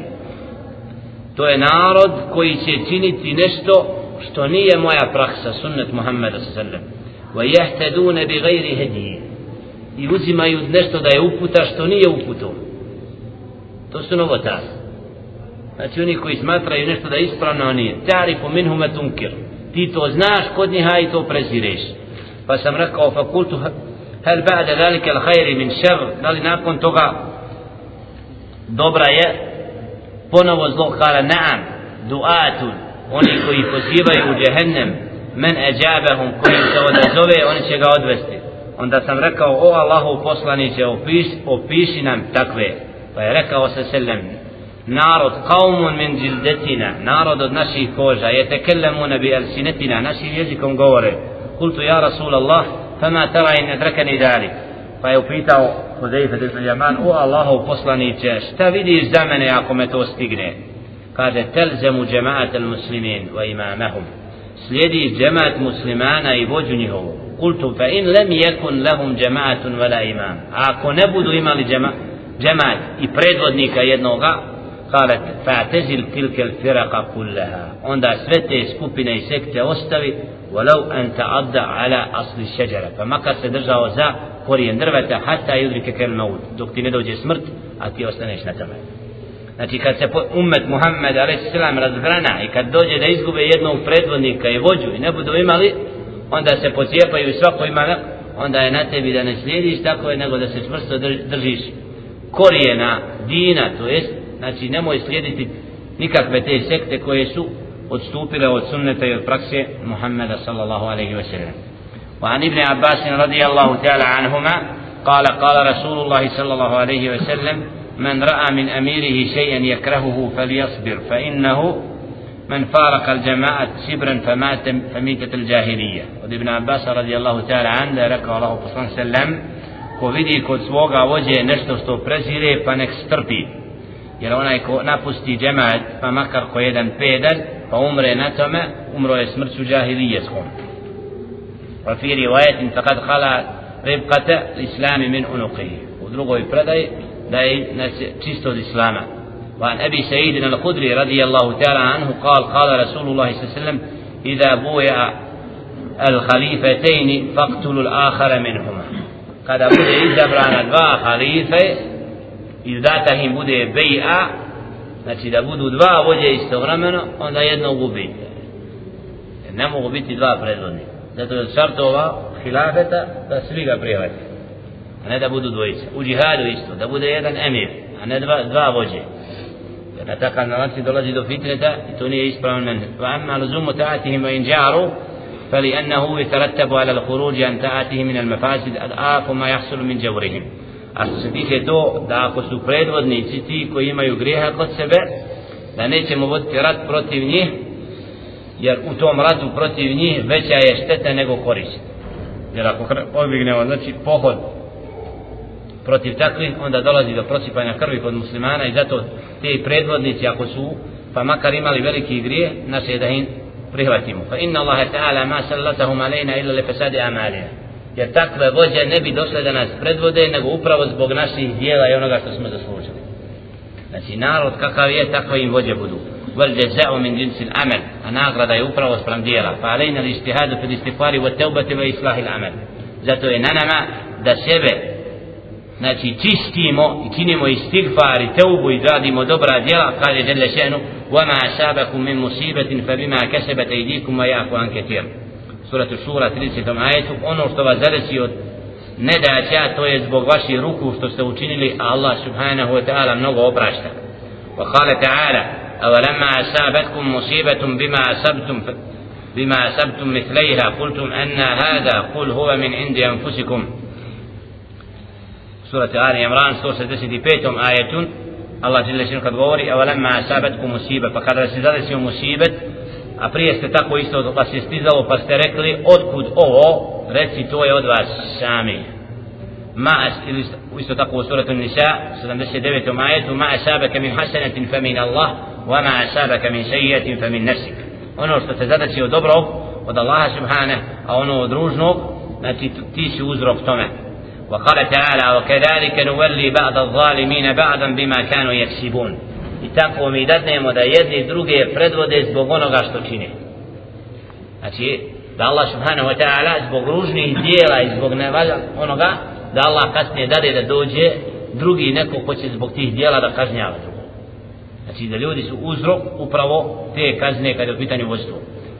to je narod koji će činiti nešto što nije moja praksa, sunnet Muhammeda sallallahu alejhi ve sellem, wa yahtaduna bi ghairi hadi, i uzimaju nešto da je uputa što nije uputom. To su novotari. Znači oni koji smatraju nešto da je ispravno, a nije. Ta'rifu minhum wa tunkir, ti to znaš kod njih, a i to prezireš. Pa sam rekao, fakultu hel ba'da zalika al-khayri min sharr, da li nakon toga dobra je ponovo zlo? Kala na'am, du'atun, oni koji pozivaju u džehennem, men eđabahum, koji se odazove, oni će ga odvesti. Onda sam rekao, o Allahu poslaniće, opis, opiši nam takve. Pa je rekao se sellem, narod, qaumun min džildetina, narod od naših koža, je tekellemuna bi alsinetina, našim jezikom govore. Kultu ja Rasulallah, fama tara in edrekani dalik. Pa je upitao Hudejfe ibn Yaman, o Allahu poslaniće, šta vidiš za mene ako me to stigne? Kaže, telzemu džemaat al-muslimin wa imamahum, slijediš džemaat muslimana i vođu njihovu. Kultu fa in lem yakun lahum džemaatun wala imam, a ako ne budu imali džemaat i predvodnika jednoga, kalet fa'tezil tilkel firaka kullaha, onda sve te skupine i sekte ostavi, walau an ta'adda ala asli šeđara, pa makar se držao za korijen drveta, hatta yudrike kel maut, dok ti ne dođe smrt, a ti ostaneš na tome. Znači kad se ummet Muhammed alejhi selam razgrana i kad dođe da izgube jednog predvodnika i vođu i ne budu imali, onda se pocijepaju i svako ima, onda je na tebi da ne slijediš tako je, nego da se čvrsto držiš korijena dina, to jest, znači nemoj slijediti nikakve te sekte koje su odstupile od sunneta i od prakse Muhammeda sallallahu alaihi wa sallam. وعن ابن عباس رضي الله تعالى عنهما قال قال رسول الله صلى الله عليه وسلم من رأى من أميره شيئا يكرهه فليصبر فإنه من فارق الجماعة شبرا فمات فميتة الجاهلية. od Ibn Abbas radijallahu ta'ala an da je rekao Allahu poslanik sallam, ko vidi kod svoga vođe nešto što prezire, pa nek strpi, jer onaj ko napusti džemaat, pa makar ko jedan pedalj, pa umre na tome, umro je smrću džahilijeskom. wa fi rivayatin faqad khala ribqata al-islam min unuqihi, u drugoj predaji da je čisto od islama. وعن أبي سعيد الخدري رضي الله تعالى عنه قال قال رسول الله صلى الله عليه وسلم إذا بويع الخليفتين فاقتلوا الآخر منهما. kada bude izabrana dva halife i data im bude bej'a, znači da budu dva vođe istovremeno, onda jednog ubijte, jer ne mogu biti dva predvodnika. Zato je od šartova hilafeta da svi ga prihvati, a ne da budu dvojice. U džihadu isto, da bude jedan emir, a ne dva, dva vođe, jer na takav način dolazi do fitneta i to nije ispravan menheđ. Wa amma luzumu ta'atihim wa in ja'ru فلأنه يترتب على الخروج عن طاعته من المفاسد أضعاف ما يحصل من جورهم. A što se tiče to, da ako su predvodnici ti koji imaju grijeha kod sebe, da nećemo voditi rat protiv njih, jer u tom ratu protiv njih veća je šteta nego korist. Jer ako obignemo, znači pohod protiv takvih, onda dolazi do prosipanja krvi kod muslimana, i zato te predvodnici ako su, pa makar imali veliki grije, naše je da im prihvatimo. Fa inna Allaha ta'ala ma sallatahum alejna illa li fasadi amalina, jer takve vođe ne bi došle da nas predvode nego upravo zbog naših djela i onoga što smo zaslužili. Znači narod kakav je, takve im vođe budu. Wal jaza'u min jinsil amal, a nagrada je upravo spram djela. Fa alejna al-ijtihadu fil istighfari wat tawbati wa islahi al-amal. Zato je na nama da sebe, znači čistimo i činimo istighfar i teubu i radimo dobra djela. Kaže dželle še'nu وَمَا أَصَابَكُم مِّن مُّصِيبَةٍ فَبِمَا كَسَبَتْ أَيْدِيكُمْ وَيَعْفُ عَن كَثِيرٍ. Sura Šura tridesetom ajetu, ono što vas zadesi od nedaća, to je zbog vaših ruku što ste učinili, a Allah subhanahu wa ta'ala mnogo oprašta. وقال تعالى أَوَلَمَّا أَصَابَتْكُم مُّصِيبَةٌ بِمَا أَصَبْتُمْ بِمَا أَصَبْتُمْ مِثْلَيْهَا قُلْتُمْ أَنَّ هَذَا قُلْ هُوَ مِنْ عِندِ أَنفُسِكُمْ. Sura Ali Imran sto šezdeset petom ajetun, Allah dželle šanu kad govori awalamma asabatkum musiba, pa kada se zadesio musibet, a prije ste tako isto vas je stizalo pa ste rekli otkud ovo, reci to je od vas sami. Ma isto tako u suratu Nisa sedamdeset devetom ajetu, ma asabaka min hasanatin fa min Allah wa ma asabaka min sayyi'atin fa min nafsik. Ono što te zadesio dobro od Allaha subhanahu, a ono od ružnog, znači ti si uzrok tome. وقال تعالى وكذلك نولي بعض الظالمين بعضا بما كانوا يكسبون. I tako mi dadnemo da jedni druge predvode zbog onoga što čine. Znači da Allah subhanahu wa ta'ala zbog ružnih dijela i zbog nevalja onoga, da Allah kasnije dade da dođe drugi neko ko će zbog tih dijela da kažnjava drugog. Znači da ljudi su uzrok upravo te kazne kada je u pitanju vodstvo.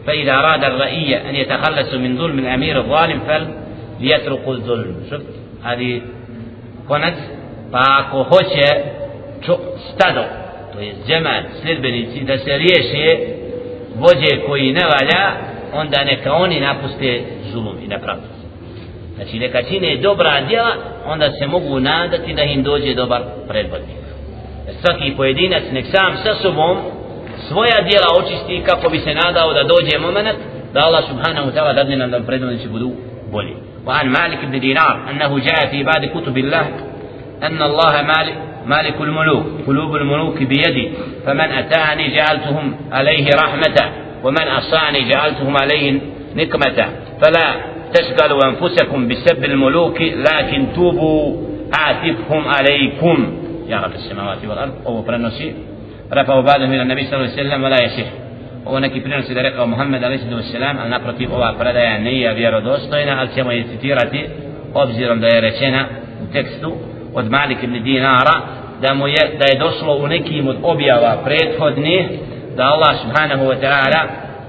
فإذا أراد الرئية أن يتخلصوا من ظلم الأمير الظالم فليتركوا الظلم. شفت هذه konac, pa ako hoće čo, stado, to je džemat, sljedbenici, da se riješe vođe koji ne valja, onda neka oni napuste zulum i nepravdu. Znači neka čine dobra djela, onda se mogu nadati da im dođe dobar predvodnik. Svaki pojedinac nek sam sa sobom svoja djela očisti kako bi se nadao da dođe moment da Allah subhanahu wa ta'ala dadne nam da predvodnici budu bolji. وعن مالك بن دينار أنه جاء في بعض كتب الله أن الله مالك, مالك الملوك قلوب الملوك بيدي فمن أتاني جعلتهم عليه رحمة ومن أصاني جعلتهم عليه نقمة فلا تشغلوا أنفسكم بسب الملوك لكن توبوا آتفهم عليكم يا رب السماوات والأرض. أو برنسي رفعوا بعضهم إلى النبي صلى الله عليه وسلم ولا يصح. Ovo neki prenosi da rekao Muhammed alejhi selam, ali naprotiv ova predaja nije vjerodostojna, ali ćemo je citirati obzirom da je rečena u tekstu od Malik ibn Dinara da mu je da je došlo u nekim od objava prethodnih da Allah subhanahu wa ta'ala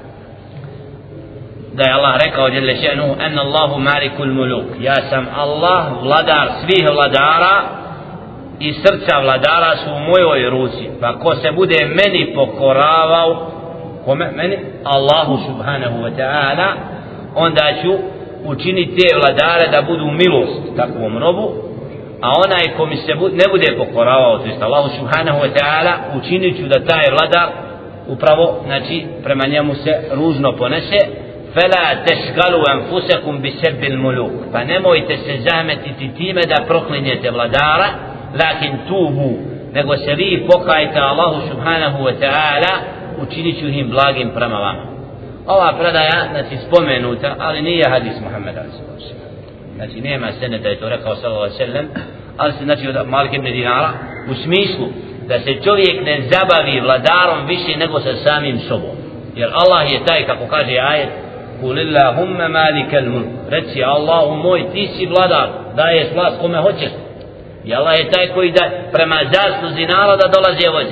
da je Allah rekao dželle še'nuhu anna Allahu malikul muluk, ja sam Allah vladar svih vladara i srca vladara su u mojoj ruci, pa ko se bude meni pokoravao kome meni Allahu subhanahu wa ta'ala, onda ću učiniti te vladare da budu milost takvom robu, a onaj ko mi se bu, ne bude pokoravao, to jest Allahu subhanahu wa ta'ala, učinit ću da taj vladar upravo, znači prema njemu se ružno ponese. Fela tešgalu anfusakum bi sebbil muluk, pa nemojte se zametiti time da proklinjete vladara, lakin tubu, nego se vi pokajte Allahu subhanahu wa ta'ala, učinit ću im blagim prema vama. Ova predaja, znači spomenuta, ali nije hadis Muhammeda alejhi selam. Znači nema seneda da je to rekao sallallahu alejhi ve sellem, ali se znači od Malik ibn Dinara u smislu da se čovjek ne zabavi vladarom više nego sa samim sobom. Jer Allah je taj, kako kaže ajet, Kul illahumma malikal mulk, reci Allahu moj, ti si vladar, daješ vlast kome hoćeš. I Allah je taj koji da prema zasluzi naroda dolaze vođe.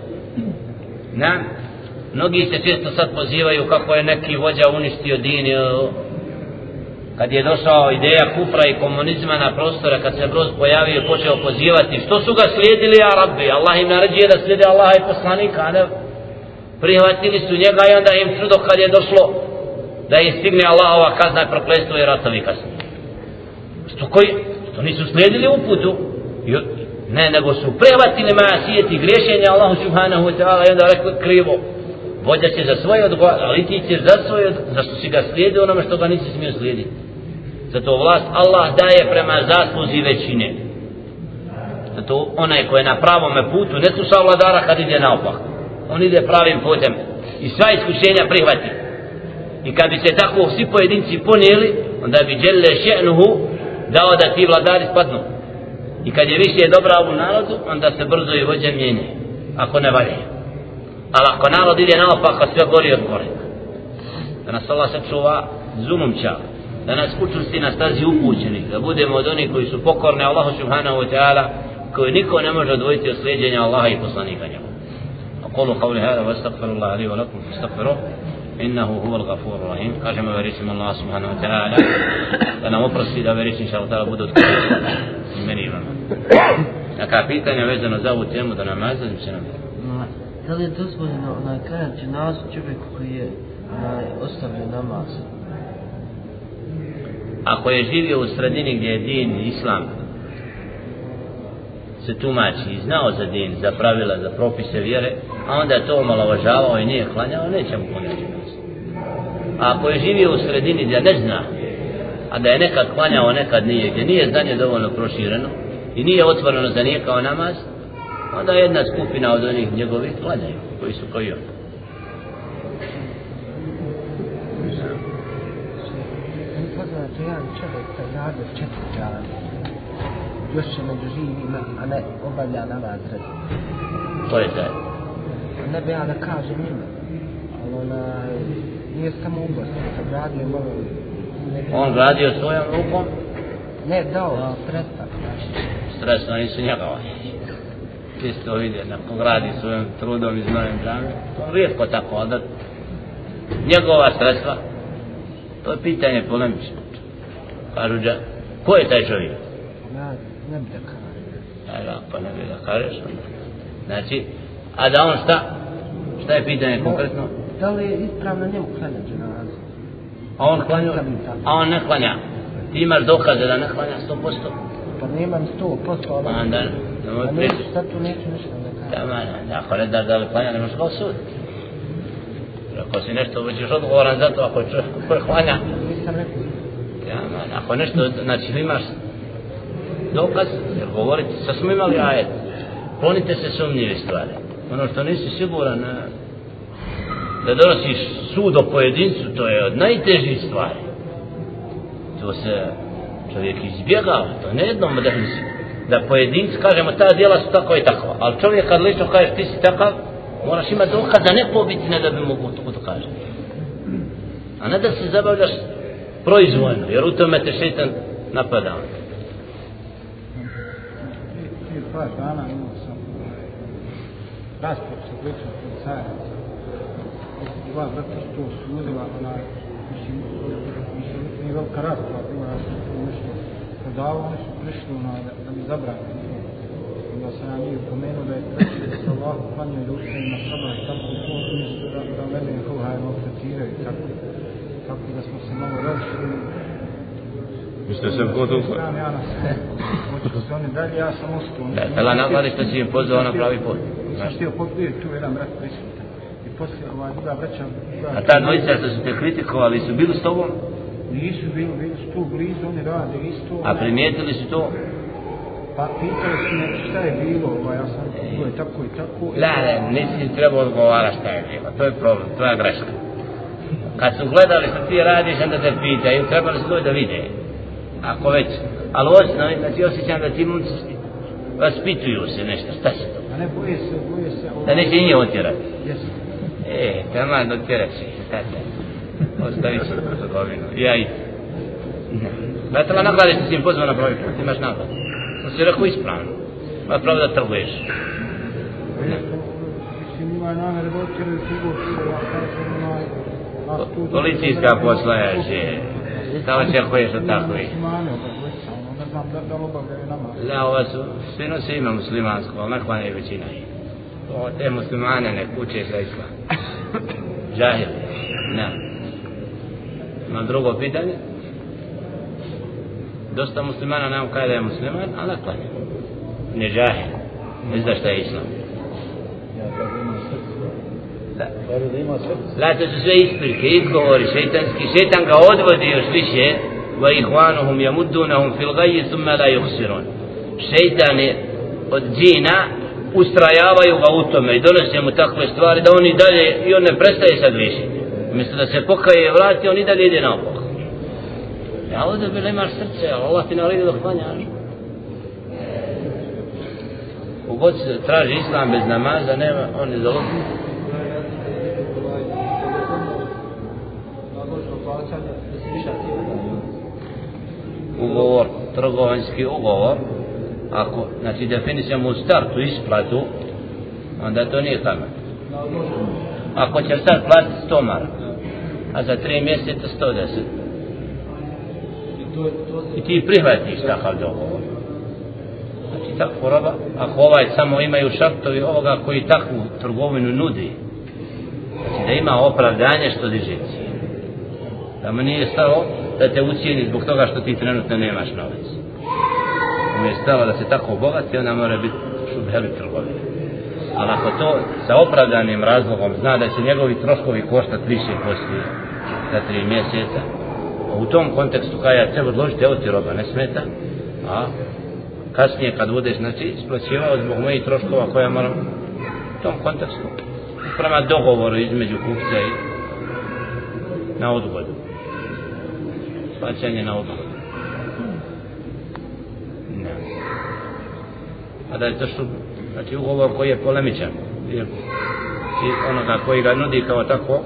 Na, mnogi se često sad pozivaju kako je neki vođa uništio din, kad je došao ideja kufra i komunizma na prostore, kad se Broz pojavio i počeo pozivati, što su ga slijedili, ja rabbi, Allah im naređuje da slijede Allaha i poslanika, a ne prihvatili su njega i onda im čudo kad je došlo da im stigne Allahova kazna i prokletstvo i ratovi kasnije. Što koji? Što nisu slijedili uputu, ne, nego su prihvatili masijeti griješenja Allahu subhanahu wa ta'ala i onda rekli krivo. Vođa će za svoje odgovarati, ali ti ćeš za svoje, zašto si ga slijedio onome što ga nisi smio slijediti. Zato vlast Allah daje prema zasluzi većine. Zato onaj ko je na pravome putu ne sluša vladara kad ide naopak. On ide pravim putem i sva iskušenja prihvati. I kad bi se tako svi pojedinci ponijeli, onda bi dželle še'nuhu dao da ti vladari spadnu. I kad je više dobra u narodu, onda se brzo i vođe mijenje, ako ne valje. Ali ako narod ide naopak, sve gori od gore. Da nas Allah sačuva zulumča, da nas učvrsti na stazi upućenih, da budemo od onih koji su pokorni Allahu subhanahu wa ta'ala, koji niko ne može odvojiti od slijedjenja Allaha i poslanika njemu. Aqulu qawli hada wa astaghfirullaha li wa lakum fastaghfiruh innahu huwal ghafurur rahim. Kažemo veričimo Allah subhanahu wa ta'ala da nam oprosti, da veričimo inshallah ta'ala budu odkrivi i meni i vama. Neka pitanja vezano za ovu temu da namaza će nam. Da li je dozvoljeno onaj klanjati dženazu čovjeku koji je onaj ostavio namaz? Ako je živio u sredini gdje je din islam se tumači i znao za din, za pravila, za propise vjere, a onda je to omalovažavao i nije klanjao, neće mu klanjati dženazu. A ako je živio u sredini gdje ne zna, a da je nekad klanjao, nekad nije, gdje nije znanje dovoljno prošireno i nije otvoreno za nije kao namaz, onda jedna skupina od onih njegovih klanjaju, koji su kao i on. Poznate jedan čovjek taj radi v četiri dana, još će među živima, a ne obavlja namaz redom. To je taj. Ne bi ja da kažem njima, ali ona nije samo ubost, kad radio malo... On radio svojom rukom? Ne, dao, sredstva. Sredstva nisu njegova. Čisto vidje, nakon radi svojim trudom i znojem džami. To rijetko tako, ali da njegova sredstva, to je pitanje polemično. Kažu da, ko je taj čovjek? Ja ne bi da kažem. Ja, pa ne bi da kažeš. Znači, a da on šta? Šta je pitanje konkretno? Da li je ispravno njemu klanja dženazu? A on klanja, a on ne klanja. Ti imaš dokaze da ne klanja sto posto? Pa nemam sto posto, ali... A onda, nemoj pričati. Sad tu neću ništa da kažem. Da, man, ako ne daš da li klanja, ne možeš ga osuditi. Ako si nešto, bićeš odgovoran za to, ako je klanja. Nisam rekao. Ja, man, ako nešto, znači imaš dokaz, jer govoriti, sad smo imali ajet. Klonite se sumnjive stvari. Ono što nisi siguran, da donosiš sud o pojedincu, to je od najtežih stvari. To se čovjek izbjegava, to ne jednom da, da pojedinci, kažemo, ta djela su tako i tako, ali čovjek kad lično kažeš ti si takav, moraš imati dokaz da ne pobiti, ne da bi mogu to da kaže. A ne da se zabavljaš proizvoljno, jer u tome te šeitan napada. Prije par dana imao sam rasprav sa pričom policajaca. Dva brata su to osudila, onaj, mislim, mislim, nije velika rasprava bila, ja sam tu nešto prodavao, oni su prišli onaj, da, da mi zabrane. Onda sam ja nije upomenuo da je treći da se Allahu klanjaju da ustaju na sabah i tako to, umjesto da, da mene koga je maltretiraju, tako, tako da smo se malo različili. Mislite se god uklad? Ja na sve, hoću se oni dalje, ja sam ostao. Da, tela nakladi što si im pozvao na pravi put. Nisam htio pobiti, tu jedan brat prisutan. I poslije ova druga braća... A ta dvojica što su te kritikovali su bili s tobom? Nisu bili, bili su tu blizu, oni rade isto. A primijetili su to? Pa pitali su me šta je bilo, ovaj, ja sam to je tako i tako. La, ne, nisi trebao odgovarati šta je bilo, to je problem, to je greška. Kad su gledali što ti radiš, onda te pitaju, trebali su to da vide. Ako već, ali osnovi, znači osjećam da ti momci vaspituju se nešto, šta se to? A ne, boje se, boje se... Da neće i nje otjerati. Jesu. E, taman otjerat će, tada. Ostavit će trgovinu, ja i... Da te la nakladiš da si im pozvao na pravi put, imaš naklad. To si rekao ispravno, ima pravo da trguješ. Mislim, ima namere da otjeraju tugo, ja kažem, onaj... Policijska posla je, šta očekuješ od takvih? Da, ova su, svi nosi ima muslimansko, ali naklanja je većina ih. O, te muslimane ne kuće za islam. Džahil, ne. Imam drugo pitanje. Dosta muslimana nam kaže da je musliman, ali naklanja. Ne džahil, ne zna šta je islam. La, to su sve isprike, izgovori šeitanski, šeitan ga odvodi još više, va ihvanuhum jamudunahum fil gaji thumma la yukhsirun. Šeitani od džina ustrajavaju ga u tome i donose mu takve stvari da on i dalje, i on ne prestaje sad griješiti. Umjesto da se pokaje i vrati, on i dalje ide naopako. Ja ovdje bilo imaš srce, ali Allah ti naredio da klanjaš. Ugod se traži islam bez namaza, nema, on je zaludni. Ugovor, trgovanjski ugovor, ako, znači definicijamo u startu isplatu, onda to nije kamat. Ako će sad platiti sto maraka, a za tri mjeseca sto deset, i ti prihvatiš takav dogovor. Znači takvu roba, ako ovaj samo imaju šartovi ovoga koji takvu trgovinu nudi, znači da ima opravdanje što diže cijenu. Da mu nije stalo da te ucijeni zbog toga što ti trenutno nemaš novac. Mu je stalo da se tako obogati, onda mora biti šubheli trgovine. Ali ako to sa opravdanim razlogom zna da će njegovi troškovi koštati više poslije za tri mjeseca, u tom kontekstu kada ja treba odložiti, evo ti roba, ne smeta, a kasnije kad budeš, znači, isplaćivao zbog mojih troškova koja moram u tom kontekstu prema dogovoru između kupca i na odgodu. Plaćanje na odgodu. Ne. A da je to što, znači, ugovor koji je polemičan, jer i onoga koji ga nudi kao tako,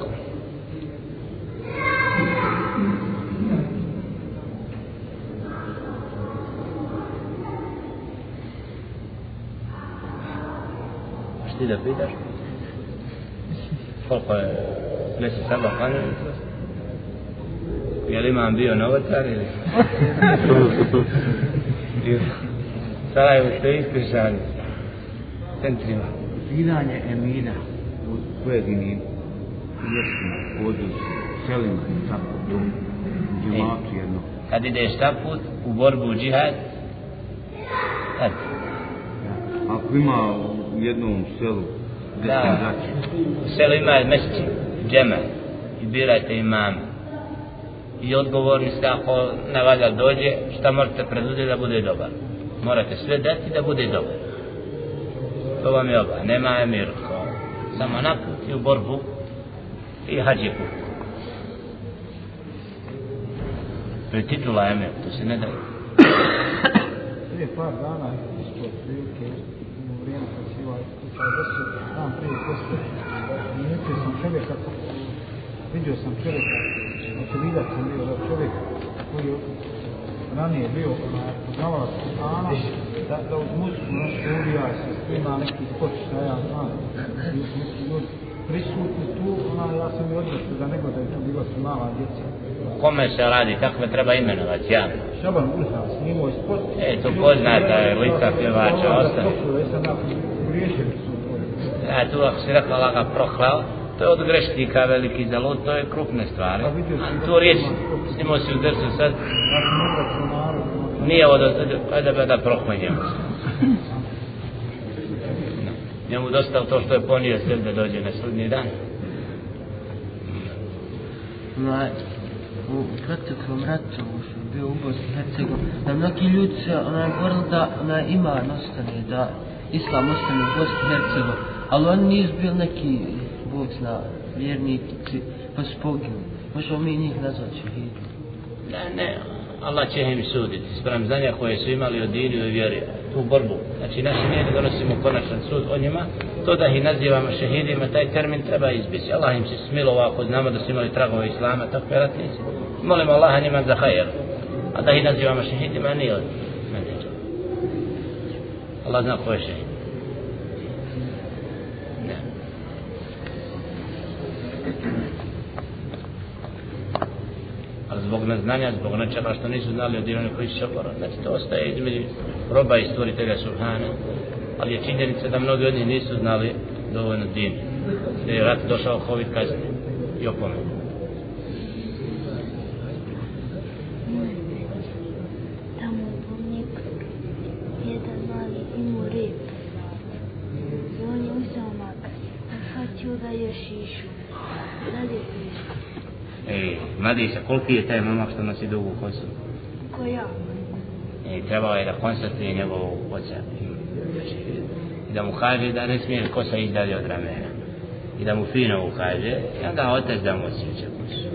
ti da pitaš? Koliko je Sve se saba klanjaju jutros. Je li imam bio novotar ili? Sarajevo ste iskrišani. Centrima. Ukidanje emina u pojedinim mjestima, području, selima i tako to. Džematu jedno. Kad ideš ta put u borbu u džihad, tad. Ako ima u jednom selu Da, u selu ima mesčin, džema i birajte imama. I odgovorni ste ako na valja dođe, šta morate preduzeti da bude dobar. Morate sve dati da bude dobar. To vam je oba, nema emir. Samo na put i u borbu i hađi put. To je titula emir, to se ne daje. Prije par dana, isto prilike, u vrijeme kad si ovaj slučaj desio, dan prije poslije, primijetio sam čovjeka, vidio sam čovjeka, očevidat sam bio da čovjek koji je ranije bio poznavalac Kur'ana, da, da uz muziku našu uvija se sprima neki skoč, šta ja znam, neki ljudi prisutni tu, ona, ja sam i odvrstio da nego da je to bila su mala djeca. Kome se radi, tako me treba imenovati, ja. Šaban Urha, snimao je spot. E, to poznata je lica pjevača, ostaje. Ja, tu ako si rekla laga prohlao, to je od grešnika veliki zalud, to je krupne stvari. A tu riječ, snimao si u drsu sad, nije ovo da, da, da prohmenjamo se. Njemu dosta to što je ponio sve da dođe na sudnji dan. Onaj, u proteklom ratu što je bio u Bosni i Hercegovini, da mnogi ljudi se onaj govorili da onaj iman ostane, da islam ostane u Bosni i Hercegovini, ali oni nisu bili neki, Bog zna, vjernici, pa su poginuli. Možemo mi njih nazvati šehidi. Ne, ne, Allah će im suditi sprem znanja koje su imali od dini i vjeri u borbu. Znači naši nije da donosimo konačan sud o njima, to da ih nazivamo šehidima, taj termin treba izbjeći. Allah im se smilovao ako znamo da su imali tragove islama, takve ratnici. Molimo Allaha njima za hajer, a da ih nazivamo šehidima nije od mene. Allah zna ko je šehid. Ne. Ali zbog neznanja, zbog nečega što nisu znali od onih koji su šapara, znači to ostaje između roba i stvoritelja Subhana, ali je činjenica da mnogi od njih nisu znali dovoljno dini, da je rat došao hovid kasnije i opomenu. Tamo u Pomniku jedan mali imao rep i on je uzeo makas, on shvatio da je šišu, dalje pišu. Ej, mladića, koliki je taj momak što nosi dugu kosu? Ko ja? I trebao je da konstatuje njegovog oca. I da mu kaže da ne smije kosa ići dalje od ramena. I da mu fino ukaže, i onda otac da mu osjeća kosu.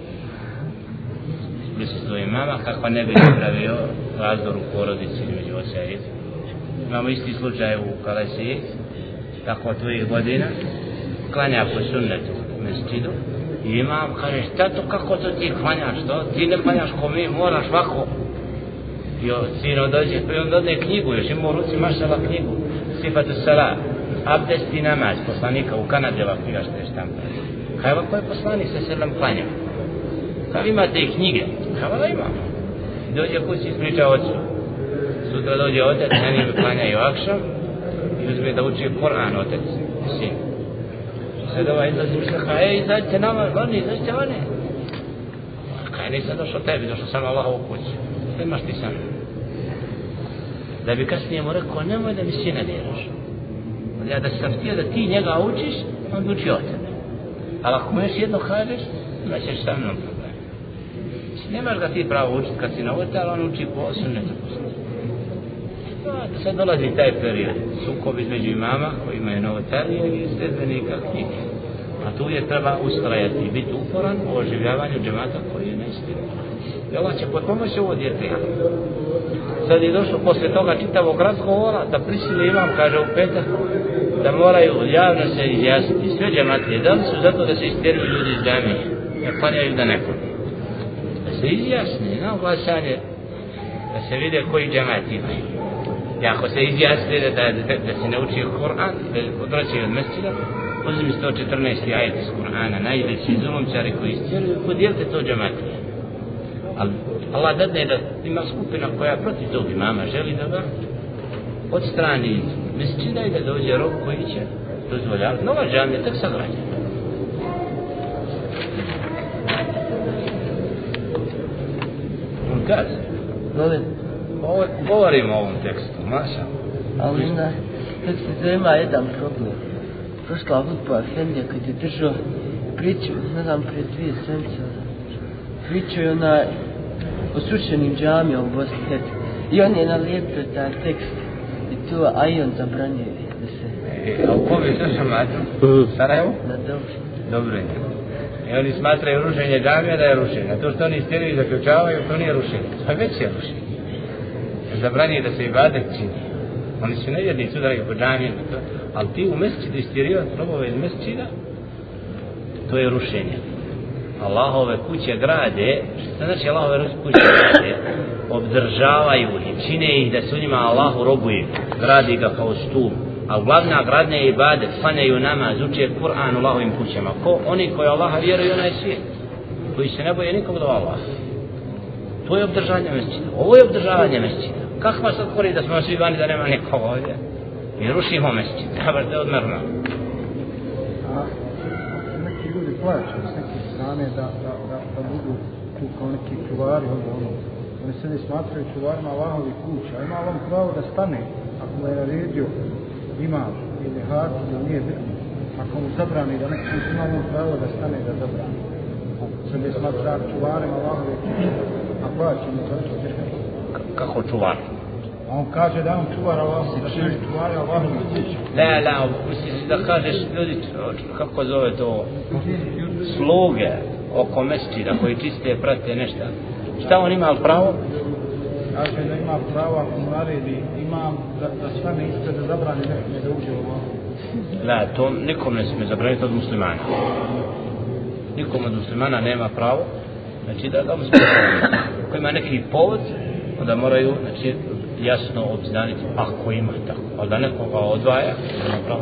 Prisustvuje mama kako ne bi napravio razdor u porodici između oca i. Imamo isti slučaj u Kalesiji, tako tvojih godina, klanja po sunnetu u mesčidu. I imam kaže, šta to, kako to ti klanjaš, to? Ti ne klanjaš ko mi, moraš ovako. I sino dođe, pa i on dodne knjigu, još ima u ruci mašala knjigu, Sifatu Salah, abdest i namaz, poslanika u Kanadi, ova knjiga što je štampa. Kaj ovako je poslanik sa sredom klanja? Kaj imate i knjige? Kaj ovako imamo? I dođe kući i priča ocu. Sutra dođe otac, na njim klanjaju akšam i uzme da uči Koran otac i sin. Sad ovaj izlazi misle, kaj, izađite nama, oni, izađite oni. Kaj, nisam došao tebi, došao sam Allah u kući. Sve imaš ti sam. Da bi kasnije mu rekao, nemoj da mi sina djelaš. Ja da sam htio da ti njega učiš, on bi učio od tebe. Ali ako mu još jedno kažeš, nećeš sa mnom problem. Nemaš ga ti pravo učiti kad si novotar, ali on uči po sunnetu. Sad dolazi taj period, sukob između imama koji imaju novotari i sledbenika knjige. A tu je treba ustrajati i biti uporan u oživljavanju džemata koji je neistinu. I Allah će potpomoći ovo djete. Sad je došlo posle toga čitavog razgovora da prisili imam, kaže u petak, da moraju javno se izjasniti sve džemate. Da li su zato da se istjeruju ljudi iz džamije? Ne klanjaju da ne klanjaju. Da se izjasni na glasanje, da se vide koji džemat imaju. I ako se izjasni da, da, da se ne uči Kur'an, da odvraćaju od mesčina, Uzmi sto četrnaesti ajet iz Kur'ana, najveći zulumčari koji istjeruju, podijelite to džamatlije. Ali Allah dadne da ima skupina koja protiv tog imama želi da ga odstrani iz mesdžida i da dođe rob koji će dozvoljavati. Nova džamija tek sad rađa. On kaže, ovo, govorimo o ovom tekstu, maša. Ali onda, tek se to ima jedan problem. Prošla hudba Efendija kad je držao priču, ne znam, prije dvije sedmice, priču je onaj o srušenim džamijama u Bosni i Hercegovini. I on je nalijepio taj tekst i tu, a i on zabranjuje da se... E, a u kom je to šamatu? Sarajevo? Na dobro. Dobro je. I oni smatraju rušenje džamija da je rušenje. A to što oni istjeruju i zaključavaju, to nije rušenje. To je već je rušenje. Zabranjuje da se ibadet čini. Oni su nevjernici udaraju po džamijama, ali ti u mesčidu istjerivati robove iz mesčida, to je rušenje. Allahove kuće grade, što znači Allahove kuće grade, obdržavaju ih, čine ih da se u njima Allahu robuje, gradi ga kao stup, a glavna gradnja je ibadet, klanjaju namaz, uče Kur'an u Allahovim kućama. Ko? Oni koji Allaha vjeruju onaj svijet, koji se ne boje nikog do Allaha. To je obdržavanje mesčida. Ovo je obdržavanje mesčida. Kakva sad kori da smo svi vani da nema nikog ovdje? Mi rušimo mesčid, treba te odmrno. A neki ljudi plaću s neke strane da, da, da, da budu tu kao neki čuvari, ono, ono. Oni se ne smatraju čuvarima Allahovi kuća. Ima on pravo da stane, ako mu je naredio imam ili hati ili nije bitno. Ako mu zabrani da neki ima on pravo da stane da zabrani. Ako se ne smatra čuvarima Allahove kuće, a plaću mu za to teško. Kako čuvar? On kaže da on čuvar Allahovu, da se čuvari Allahovu kuću. Ne, ne, misliš da kažeš ljudi, kako zove to, sluge oko mesčida koji čiste, prate nešto. Šta on ima pravo? Kaže da ima pravo ako mu naredi imam da, da stane ispred da zabrani nekome da uđe u Allahovu. Ne, to nikom ne smije zabraniti od muslimana. Nikom od muslimana nema pravo, znači da ga muslimana. Ako ima neki povod, onda moraju, znači, jasno obznaniti ako ima tako, ali da nekoga odvaja, nema pravo.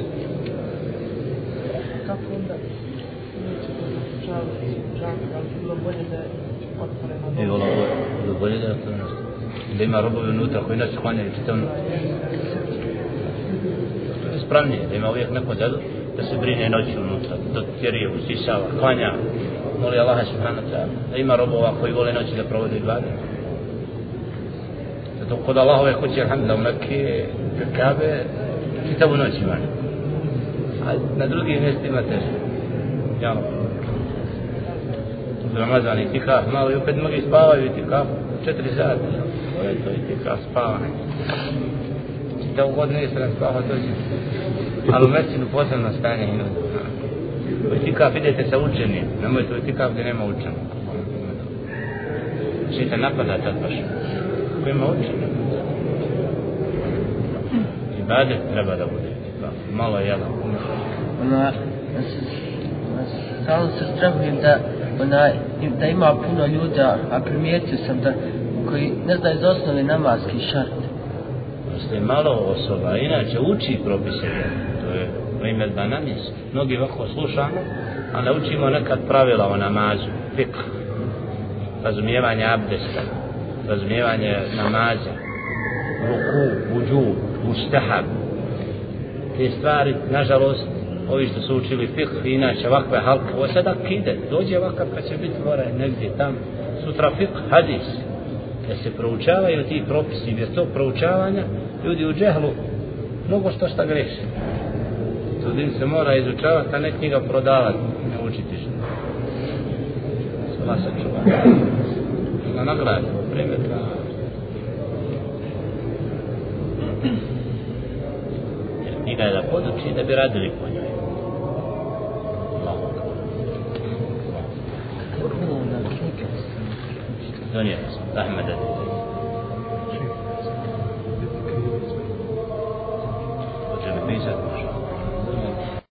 Kako onda neće to zaključavati džamiju, ali bilo bolje da je otvoreno? I volao, bilo bolje da je otvoreno. Da ima robovi unutra koji nas klanjaju čitavno. To je spravnije, da ima uvijek neko dadu da se brine noći unutra, da tjerije, usisava, klanja, moli Allaha subhanahu wa ta'ala. Da ima robova koji vole noći da provode ibadet. Zato kod Allahove kuće, alhamdulillah, u Mekke, Kabe, čitavu noć ima. A na drugim mjestima teže. Jalo. U Ramazan i tikaf, malo i opet mnogi spavaju i tikaf, četiri sata. To je to i tikaf, spavanje. Čitavu godinu jeste nam spava, to će. Ali u Mekinu posebno stanje i nudu. U tikaf idete sa učenim, nemojte u tikaf gdje nema učenog. Šeitan napada tad baš. Ko ima učenje. Ibadet treba da bude. Malo je jedan. Ona, stalno se strahujem da, ona, da ima puno ljuda, a primijetio sam da koji ne znaju za osnovne namaski šarte. Postoji malo osoba, inače uči propise, to je primjedba na mjestu. Mnogi ovako slušamo, a ne učimo nekad pravila o namazu, fikh, razumijevanje abdesta, razumijevanje namaza, ruku, uđu, mustahab. Te stvari, nažalost, ovi što su učili fikh, inače ovakve halke, ovo sada kide, dođe ovakav kad će biti gore, negdje tam, sutra fikh, hadis, da se proučavaju ti propisi, bez tog proučavanja, ljudi u džehlu, mnogo što šta greši. Tudin se mora izučavati, a ne knjiga prodavati, ne učiti što. Svala se čuva. Na nagradu, primjetna. Knjiga je da poduči da bi radili po njoj. Donijeli smo, Ahmed Adil.